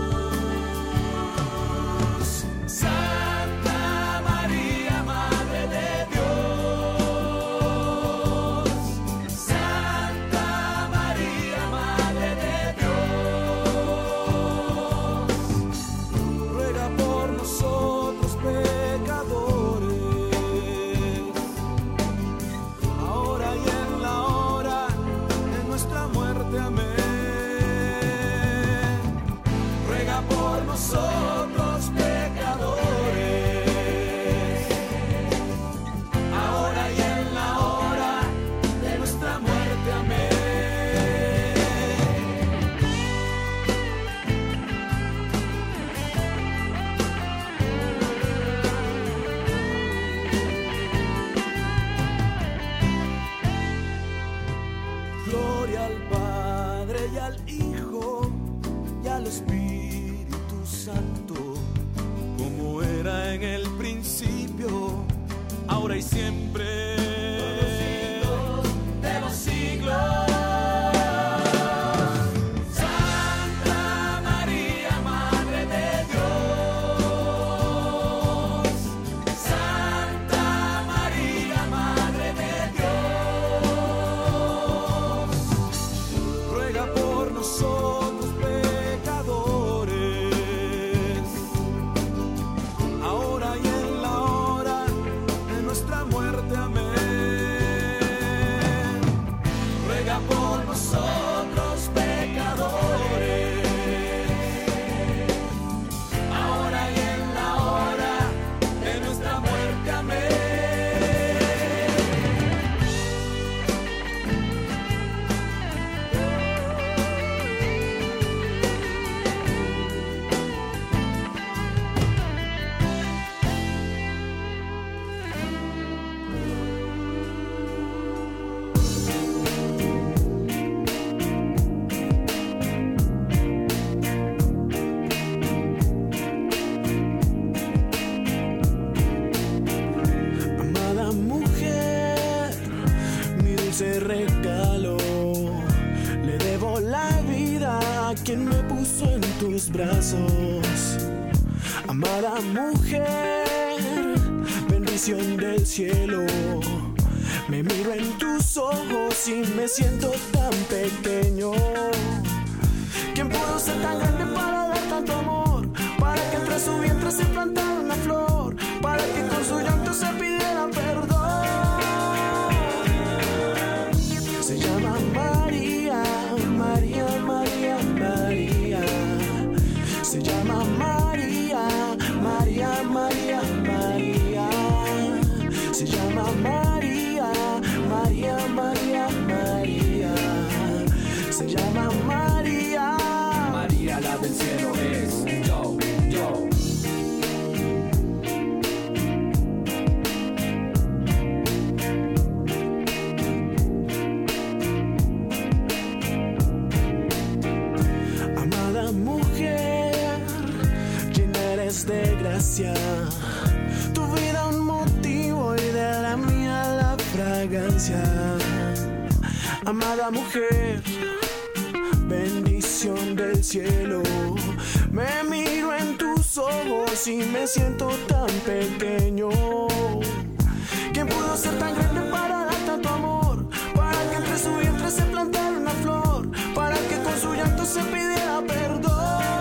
Santa María, Madre de Dios, Santa María, Madre de Dios, ruega por nosotros pecadores, ahora y en la hora de nuestra muerte. Amén. Ruega por nosotros pecadores, ahora y en la hora de nuestra muerte. Amén. Gloria al Padre y al Hijo y al Espíritu Santo, como era en el principio, ahora y siempre, por los siglos de los siglos. Santa María, Madre de Dios, Santa María, Madre de Dios, ruega por nosotros pecadores, ahora y en la hora de nuestra muerte. Amén. la vida quien me puso en tus brazos. Amada mujer, bendición del cielo. Me miro en tus ojos y me siento tan pequeño. ¿Quién pudo ser tan grande para dar tanto amor? Para que entre su vientre se plantara una flor, para que con su llanto se pidiera perdón. Se llama María, María, María, María. Se llama María, María, María, María. Se llama María, María, María, María. Se llama María. María, la del cielo es yo, yo. Amada mujer, llena eres de gracia. Tu vida un motivo y de la mía la fragancia. Amada mujer, bendición del cielo. Me miro en tus ojos y me siento tan pequeño. ¿Quién pudo ser tan grande para dar tanto amor? Para que entre su vientre se plantara una flor, para que con su llanto se pidiera perdón.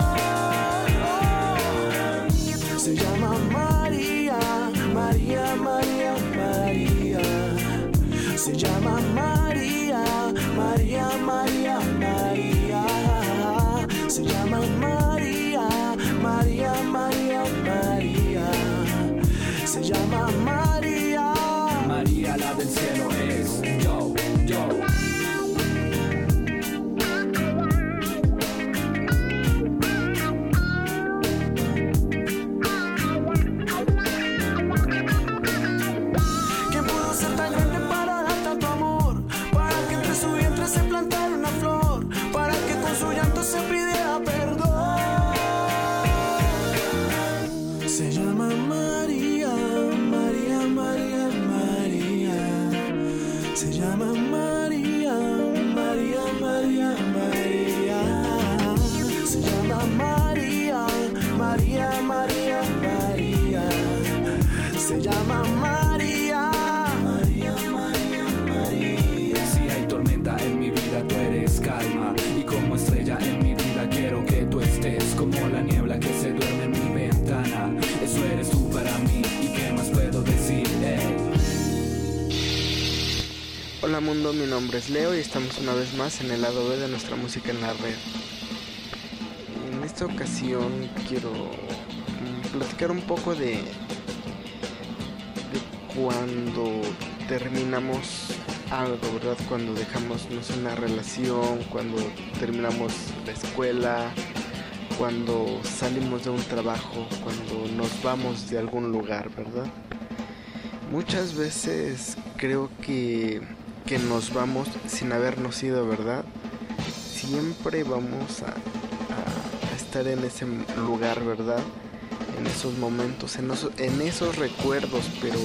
Se llama María, María, María, María. Se llama María, María, María, María. Se llama María, María, María, María. Se llama María. María, la del cielo es yo, yo. ¿Quién pudo ser tan grande para dar tanto amor? Para que entre su vientre se plantara una flor, para que con su llanto se pidiera perdón. Se llama María, María, María, María. Se llama María, María, María, María. Se llama María, María, María, María. Se llama María, María, María, María. Si hay tormenta en mi vida, tú eres calma. Y como estrella en mi vida quiero que tú estés, como la niebla que se duerme en mi ventana. Eso eres tú para mí, ¿y qué más puedo decir? Eh. Hola mundo, mi nombre es Leo y estamos una vez más en el lado B de nuestra música en la red. En esta ocasión quiero mm, platicar un poco de, de cuando terminamos algo, ¿verdad? Cuando dejamos, no sé, una relación, cuando terminamos la escuela, cuando salimos de un trabajo, cuando nos vamos de algún lugar, ¿verdad? Muchas veces creo que, que nos vamos sin habernos ido, ¿verdad? Siempre vamos a, a, a estar en ese lugar, ¿verdad? En esos momentos, en, esos, en esos recuerdos, pero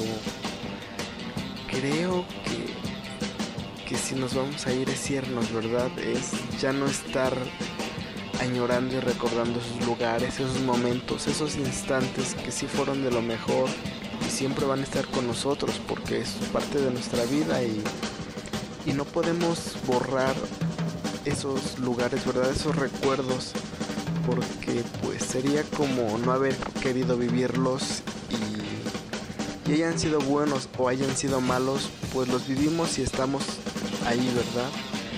creo que, que si nos vamos a ir es irnos, ¿verdad? Es ya no estar añorando y recordando esos lugares, esos momentos, esos instantes que sí fueron de lo mejor y siempre van a estar con nosotros porque es parte de nuestra vida y, y no podemos borrar esos lugares, ¿verdad? Esos recuerdos, porque pues sería como no haber querido vivirlos y, y hayan sido buenos o hayan sido malos, pues los vivimos y estamos ahí, ¿verdad?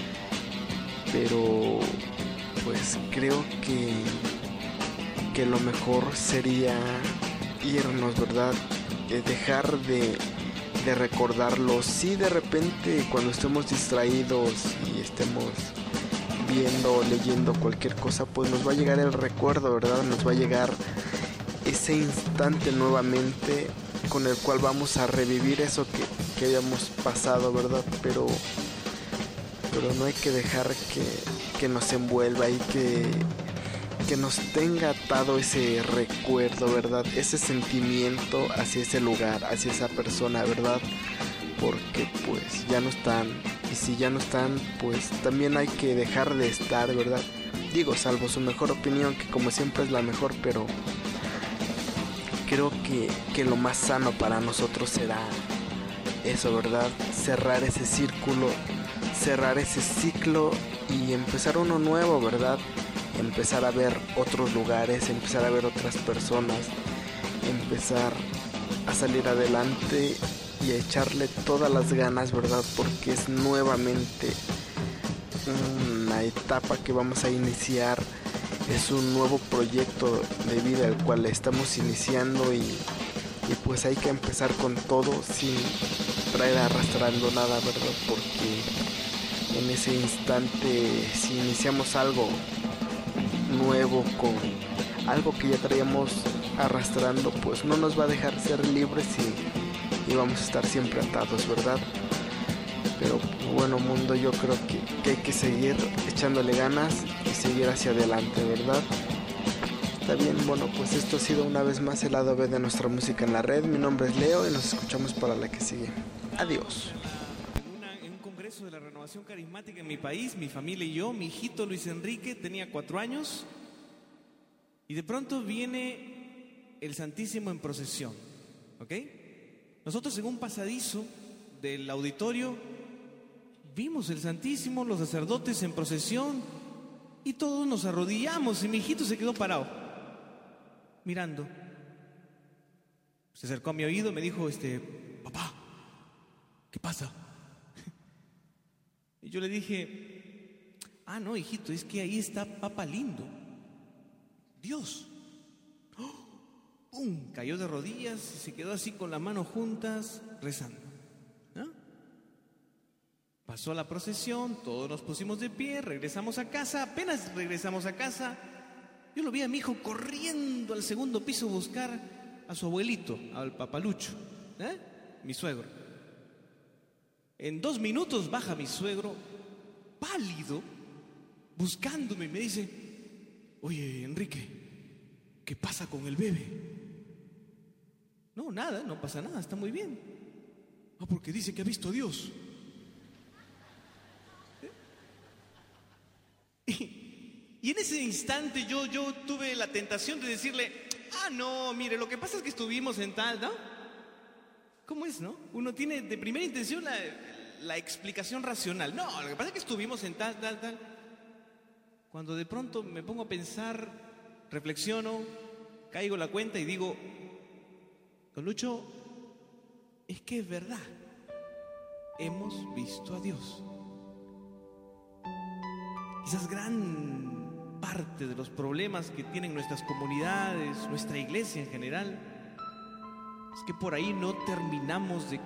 Pero pues creo que, que lo mejor sería irnos, ¿verdad? Eh, dejar de, de recordarlos. Sí, de repente cuando estemos distraídos y estemos viendo o leyendo cualquier cosa, pues nos va a llegar el recuerdo, ¿verdad? Nos va a llegar ese instante nuevamente con el cual vamos a revivir eso que, que habíamos pasado, ¿verdad? Pero, pero no hay que dejar que, que nos envuelva y que, que nos tenga atado ese recuerdo, ¿verdad? Ese sentimiento hacia ese lugar, hacia esa persona, ¿verdad? Porque pues ya no están y si ya no están, pues también hay que dejar de estar, ¿verdad? Digo, salvo su mejor opinión, que como siempre es la mejor, pero creo que, que lo más sano para nosotros será eso, ¿verdad? Cerrar ese círculo, cerrar ese ciclo y empezar uno nuevo, ¿verdad? Empezar a ver otros lugares, empezar a ver otras personas, empezar a salir adelante y a echarle todas las ganas, ¿verdad? Porque es nuevamente una etapa que vamos a iniciar, es un nuevo proyecto de vida el cual estamos iniciando y, y pues hay que empezar con todo sin traer arrastrando nada, ¿verdad? Porque en ese instante, si iniciamos algo nuevo con algo que ya traíamos arrastrando, pues no nos va a dejar ser libres y, y vamos a estar siempre atados, ¿verdad? Pero bueno, mundo, yo creo que, que hay que seguir echándole ganas y seguir hacia adelante, ¿verdad? Está bien, bueno, pues esto ha sido una vez más el lado B de nuestra música en la red. Mi nombre es Leo y nos escuchamos para la que sigue. Adiós. En, una, en un congreso de la renovación carismática en mi país, mi familia y yo, mi hijito Luis Enrique tenía cuatro años y de pronto viene el Santísimo en procesión, ¿ok? Nosotros en un pasadizo del auditorio vimos el Santísimo, los sacerdotes en procesión y todos nos arrodillamos y mi hijito se quedó parado, mirando. Se acercó a mi oído y me dijo, este, papá, ¿qué pasa? Y yo le dije, ah, no, hijito, es que ahí está Papa Lindo, Dios. ¡Oh! ¡Pum! Cayó de rodillas y se quedó así con las manos juntas rezando. ¿No? Pasó la procesión, todos nos pusimos de pie, regresamos a casa. Apenas regresamos a casa, yo lo vi a mi hijo corriendo al segundo piso a buscar a su abuelito, al papalucho, ¿eh? Mi suegro. En dos minutos baja mi suegro, pálido, buscándome y me dice, oye, Enrique, ¿qué pasa con el bebé? No, nada, no pasa nada, está muy bien. Ah, porque dice que ha visto a Dios. Y, y en ese instante yo, yo tuve la tentación de decirle, ah, no, mire, lo que pasa es que estuvimos en tal, ¿no? ¿Cómo es, no? Uno tiene de primera intención la, la explicación racional. No, lo que pasa es que estuvimos en tal, tal, tal. Cuando de pronto me pongo a pensar, reflexiono, caigo la cuenta y digo, don Lucho, es que es verdad, hemos visto a Dios. Quizás gran parte de los problemas que tienen nuestras comunidades, nuestra iglesia en general, es que por ahí no terminamos de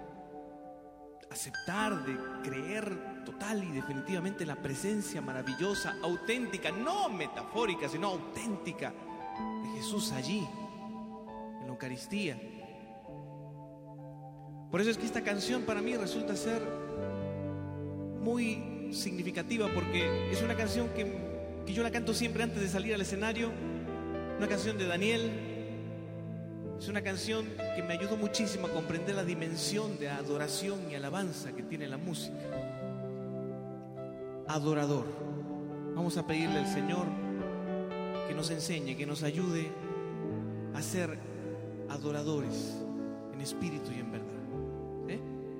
aceptar, de creer total y definitivamente la presencia maravillosa, auténtica, no metafórica, sino auténtica de Jesús allí, en la Eucaristía. Por eso es que esta canción para mí resulta ser muy significativa, porque es una canción que, que yo la canto siempre antes de salir al escenario, una canción de Daniel. Es una canción que me ayudó muchísimo a comprender la dimensión de adoración y alabanza que tiene la música. Adorador. Vamos a pedirle al Señor que nos enseñe, que nos ayude a ser adoradores en espíritu y en verdad. ¿Eh?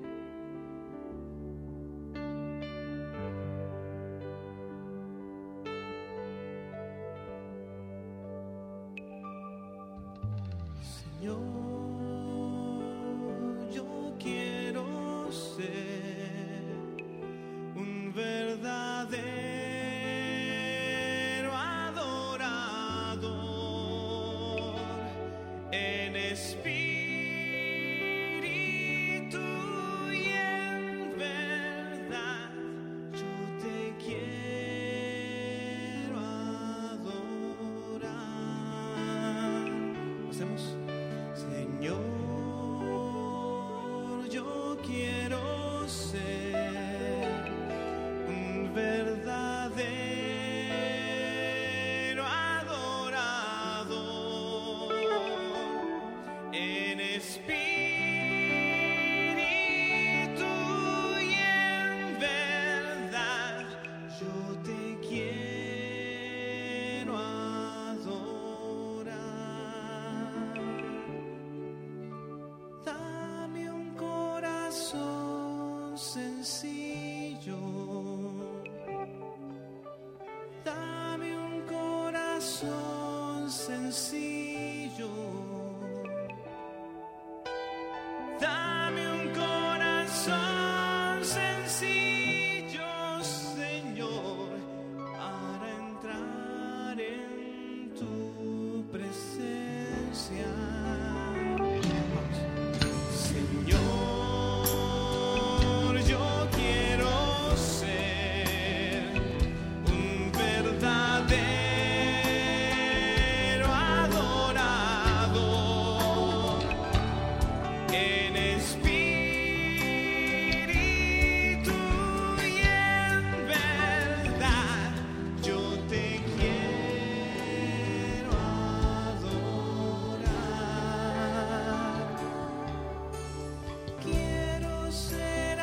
Señor, yo quiero ser un verdadero adorador en espíritu y en verdad. Yo te quiero adorar. ¿Hacemos? Señor, yo quiero ser un verdadero adorador en espíritu y en sencillo. Dame un corazón sencillo. Dame un corazón sencillo, Señor, para entrar en tu presencia. Señor, yo quiero ser un verdadero adorador en espíritu y en verdad. Yo te quiero adorar. Quiero ser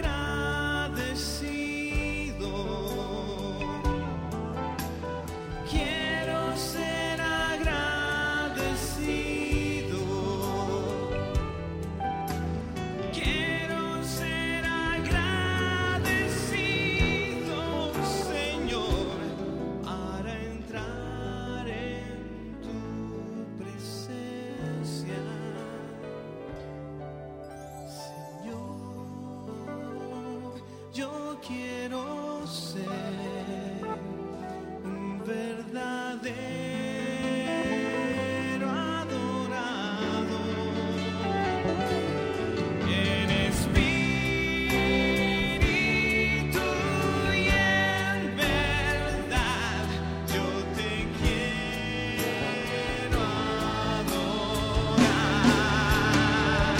agradecido. Quiero ser agradecido. Quiero ser agradecido, Señor, para entrar en tu presencia. Señor, yo quiero ser un verdadero adorador en espíritu y en verdad. Yo te quiero adorar.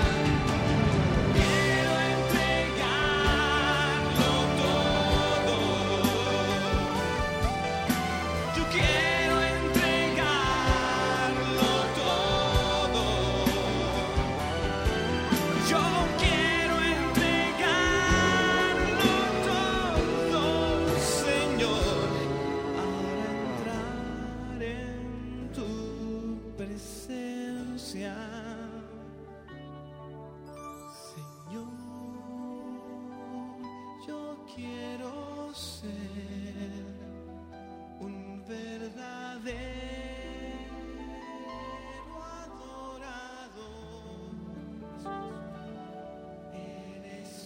Quiero entregarlo todo. Yo quiero entregarlo todo. Yo quiero entregarlo todo, Señor, para entrar en tu presencia. Señor, yo quiero ser un verdadero adorador en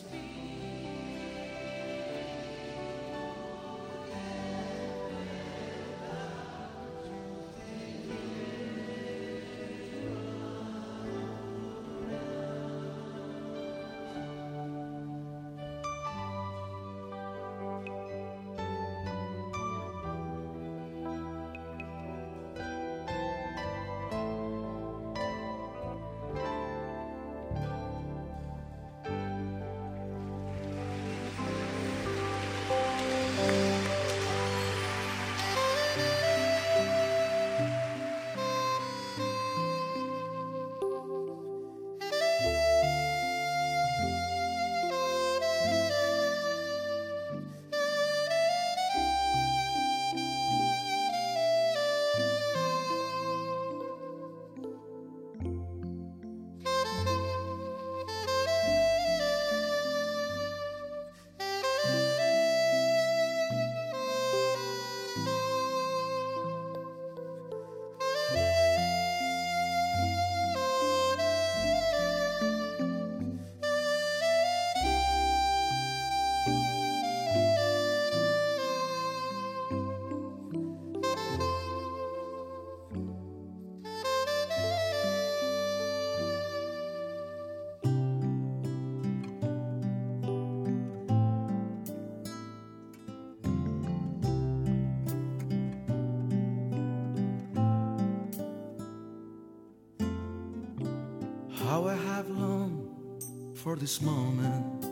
How I have longed for this moment.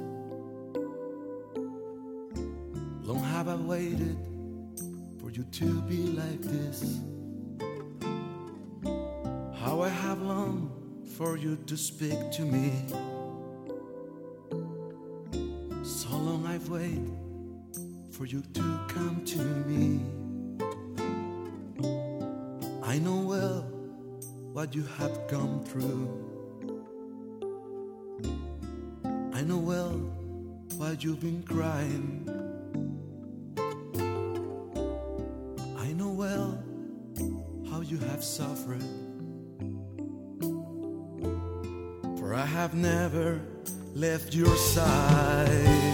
Long have I waited for you to be like this. How I have longed for you to speak to me. So long I've waited for you to come to me. I know well what you have gone through. I know well while you've been crying. I know well how you have suffered, for I have never left your side.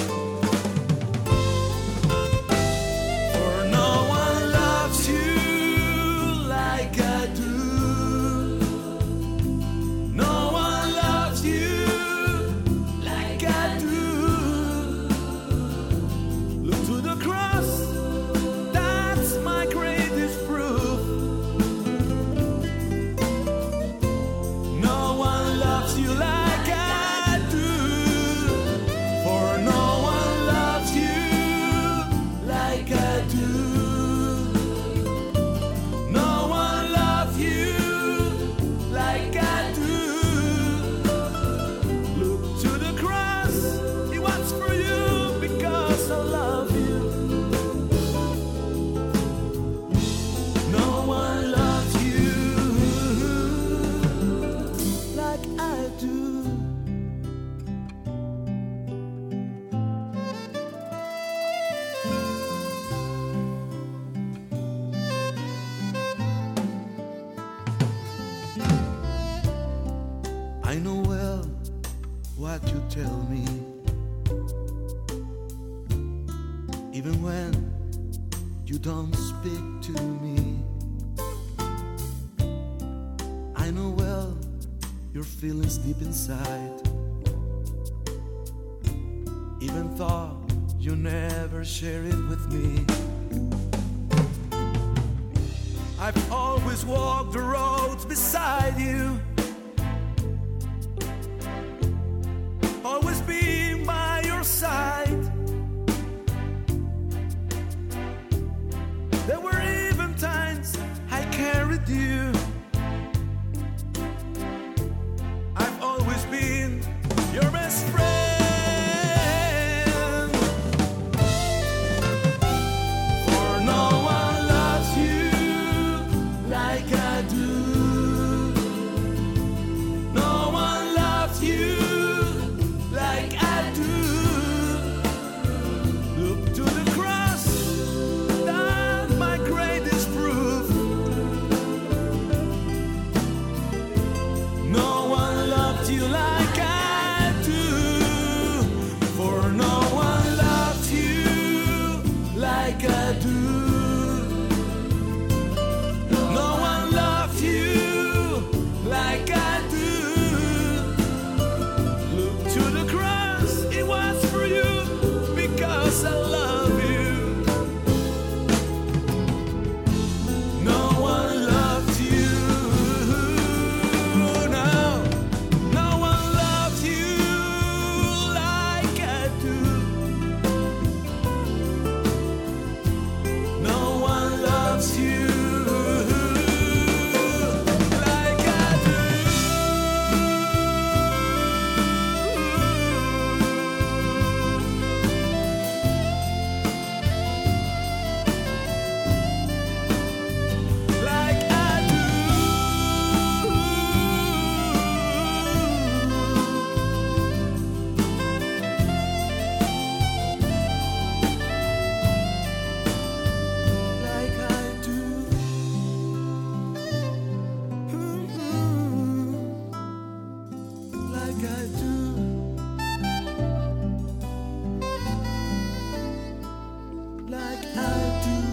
I know well what you tell me, even when you don't speak to me. I know well your feelings deep inside, even though you never share it with me. I've always walked the roads beside you, always being by your side. There were even times I carried you. I've always been your best friend. For no one loves you like I do. No one loves you like I do. Look to the cross, that's my greatest proof. No one loved you like I do. For no one loved you like I do. No one loved you like I do. Look to the cross, it was for you, because I love you. No one loved you. No, no one loved you like I do. No one loves you like I do. Like I do. Like I do. Like I do. Like I do.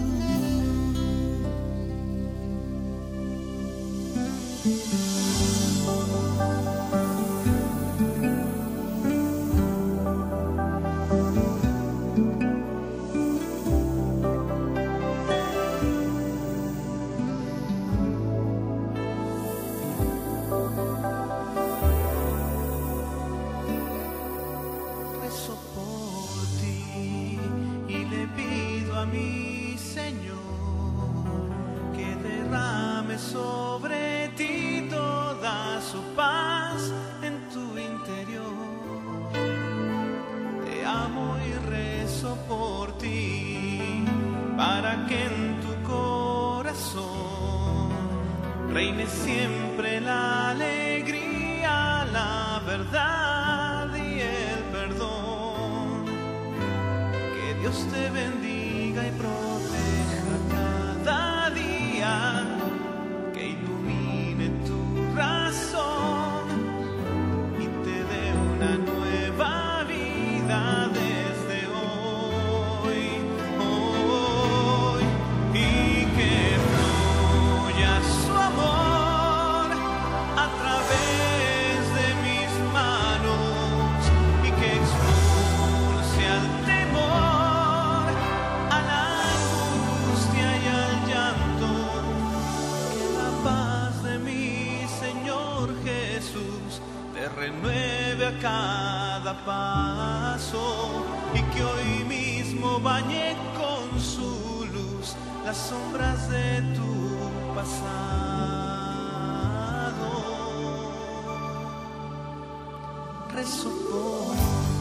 Rezo por ti y le pido a mi Señor que derrame sobre ti toda su paz en tu interior. Te amo y rezo por ti para que en tu corazón reine siempre la alegría, la verdad y el perdón. Dios te bendiga y proteja cada día, que ilumine tu razón y te dé una nueva vida desde hoy, hoy, y que fluya su amor a través de mis manos y que expulse al temor, a la angustia y al llanto, que la paz de mi Señor Jesús te renueve a cada paso y que hoy mismo bañe con su luz las sombras de tu pasado. Rezo por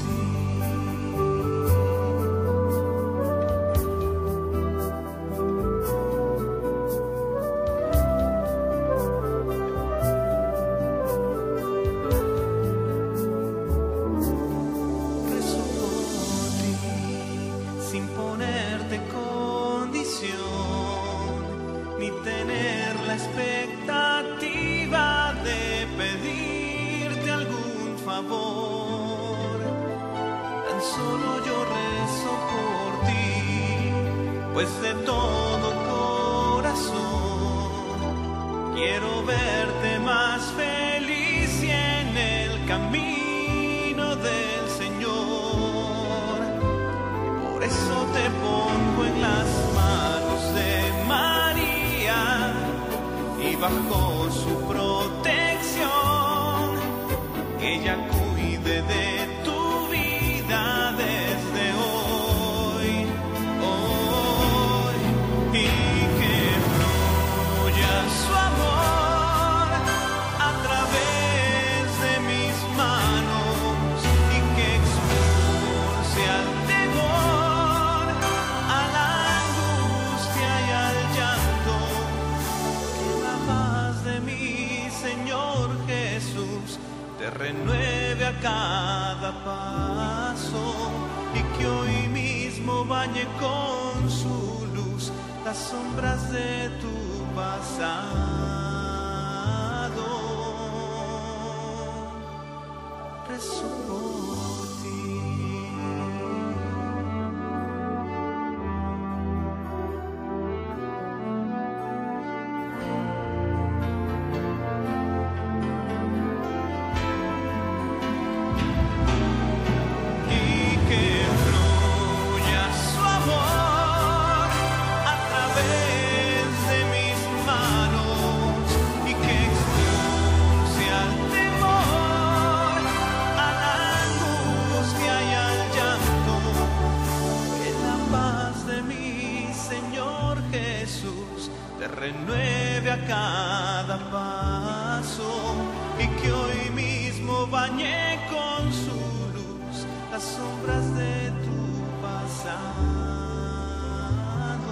sin ponerte condición, ni tener la expectativa de pedirte algún favor. Tan solo yo rezo por ti, pues de todo corazón quiero verte más feliz y en el camino del Señor. Por eso te pongo en las manos de María y bajo su protección, que ella cuide de tu vida desde hoy, hoy, y que fluya su amor a través de mis manos y que expulse al temor, a la angustia y al llanto, que la paz de mi Señor Jesús te renueve a cada paso y que hoy mismo bañe con su luz las sombras de tu pasado. Rezo por ti. Y que fluya su amor a través de mis manos y que expulse al temor, a la angustia y al llanto, que la paz de mi Señor Jesús te renueve a cada paso y que hoy mismo bañe con su luz las sombras de tu pasado.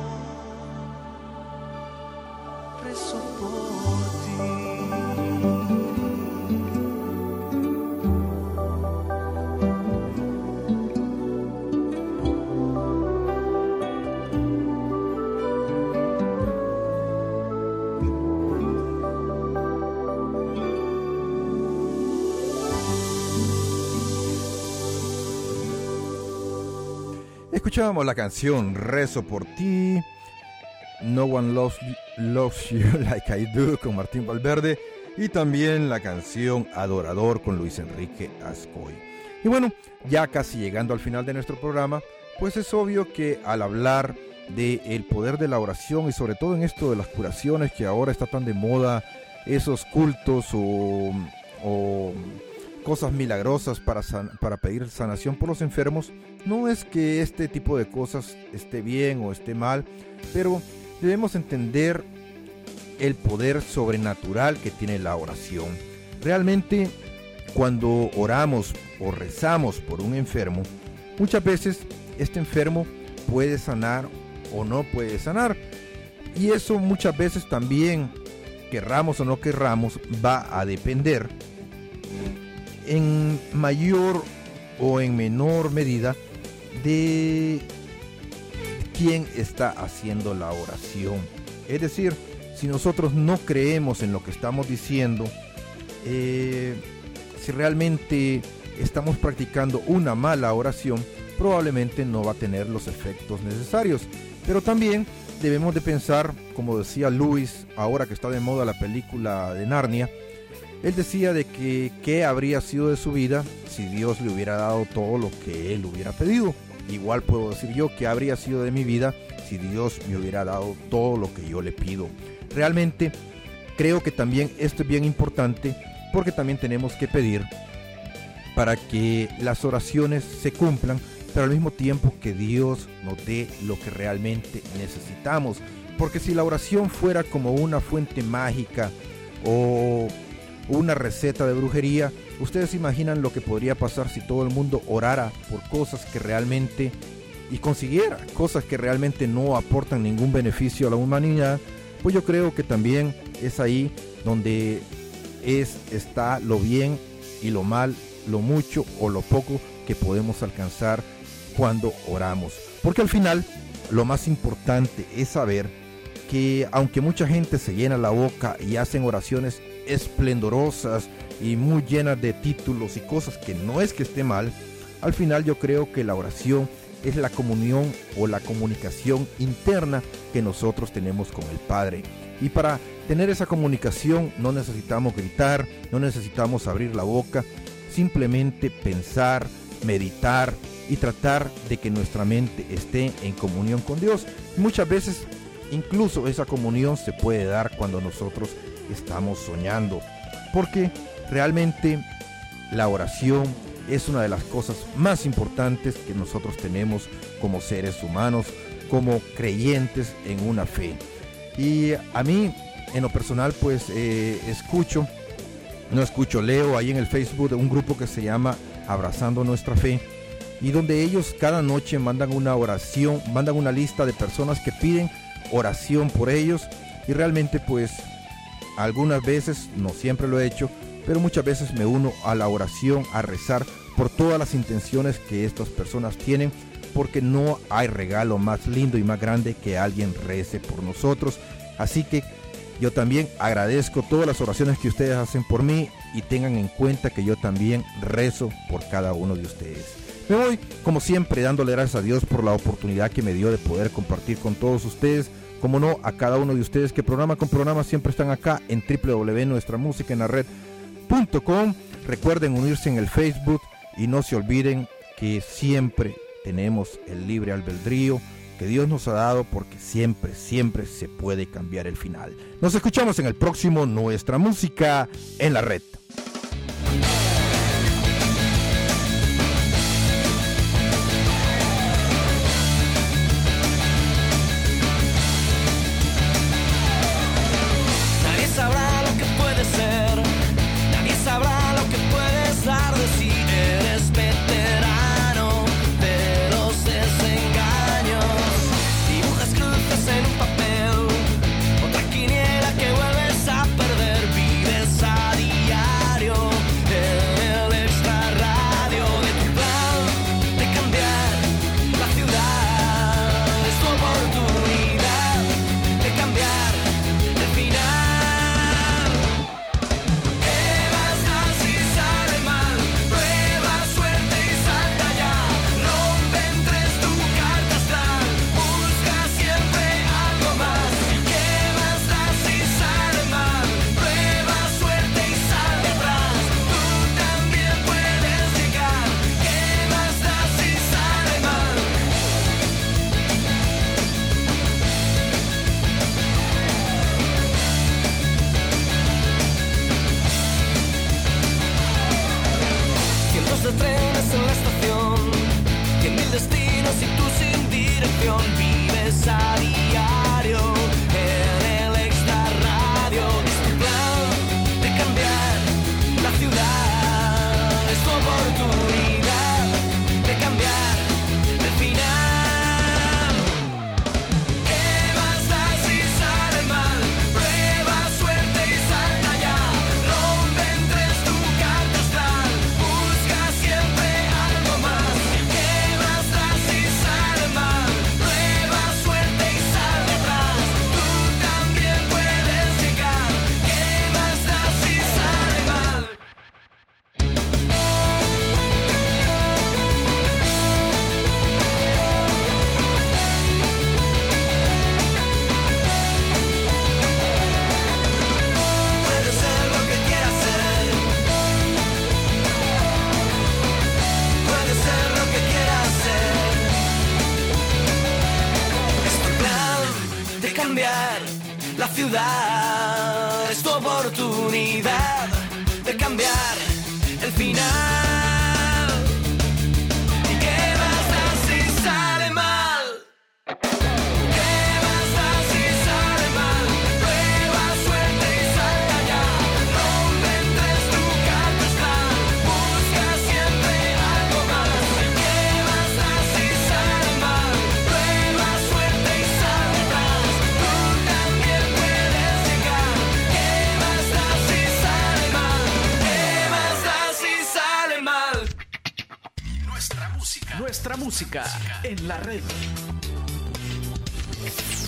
Rezo por ti. Escuchábamos la canción Rezo por ti, No One Loves, Loves You Like I Do con Martín Valverde y también la canción Adorador con Luis Enrique Ascoy. Y bueno, ya casi llegando al final de nuestro programa, pues es obvio que al hablar del poder de la oración y sobre todo en esto de las curaciones que ahora está tan de moda, esos cultos o, o cosas milagrosas para, san, para pedir sanación por los enfermos, no es que este tipo de cosas esté bien o esté mal, pero debemos entender el poder sobrenatural que tiene la oración. Realmente, cuando oramos o rezamos por un enfermo, muchas veces este enfermo puede sanar o no puede sanar. Y eso muchas veces también, querramos o no querramos, va a depender en mayor o en menor medida de quién está haciendo la oración. Es decir, si nosotros no creemos en lo que estamos diciendo, eh, si realmente estamos practicando una mala oración, probablemente no va a tener los efectos necesarios. Pero también debemos de pensar, como decía Luis, ahora que está de moda la película de Narnia, él decía de que qué habría sido de su vida si Dios le hubiera dado todo lo que él hubiera pedido. Igual puedo decir yo qué habría sido de mi vida si Dios me hubiera dado todo lo que yo le pido. Realmente creo que también esto es bien importante, porque también tenemos que pedir para que las oraciones se cumplan, pero al mismo tiempo que Dios nos dé lo que realmente necesitamos. Porque si la oración fuera como una fuente mágica o una receta de brujería, ustedes imaginan lo que podría pasar si todo el mundo orara por cosas que realmente y consiguiera cosas que realmente no aportan ningún beneficio a la humanidad. Pues yo creo que también es ahí donde es, está lo bien y lo mal, lo mucho o lo poco que podemos alcanzar cuando oramos. Porque al final lo más importante es saber que aunque mucha gente se llena la boca y hacen oraciones esplendorosas y muy llenas de títulos y cosas que no es que esté mal, al final yo creo que la oración es la comunión o la comunicación interna que nosotros tenemos con el Padre. Y para tener esa comunicación no necesitamos gritar, no necesitamos abrir la boca, simplemente pensar, meditar y tratar de que nuestra mente esté en comunión con Dios. Muchas veces incluso esa comunión se puede dar cuando nosotros estamos soñando, porque realmente la oración es una de las cosas más importantes que nosotros tenemos como seres humanos, como creyentes en una fe. Y a mí, en lo personal, pues eh, escucho, no escucho, leo ahí en el Facebook de un grupo que se llama Abrazando Nuestra Fe, y donde ellos cada noche mandan una oración, mandan una lista de personas que piden oración por ellos, y realmente pues algunas veces, no siempre lo he hecho, pero muchas veces me uno a la oración, a rezar por todas las intenciones que estas personas tienen, porque no hay regalo más lindo y más grande que alguien rece por nosotros. Así que yo también agradezco todas las oraciones que ustedes hacen por mí, y tengan en cuenta que yo también rezo por cada uno de ustedes. Me voy, como siempre, dándole gracias a Dios por la oportunidad que me dio de poder compartir con todos ustedes. Como no, a cada uno de ustedes que programa con programa siempre están acá en doble u doble u doble u punto nuestra música en la red punto com. Recuerden unirse en el Facebook y no se olviden que siempre tenemos el libre albedrío que Dios nos ha dado, porque siempre, siempre se puede cambiar el final. Nos escuchamos en el próximo Nuestra Música en la Red. Nadie sabrá lo que puede ser, nadie sabrá lo que puedes dar de si eres veterano de los desengaños. Dibujas cruces en un papel, otra quiniela que vuelves a perder, vives a diario cambiar la ciudad. Es tu oportunidad de cambiar el final. ¿Y qué más da si sale mal? ¿Qué más da si sale mal? Prueba suerte y salta ya. Rompe tres tu carta, busca siempre algo más. ¿Qué más da si sale mal? Prueba suerte y salta atrás. Tú también puedes llegar. ¿Qué más da si sale mal? ¿Qué más da si sale mal? Nuestra música. Nuestra música en la red.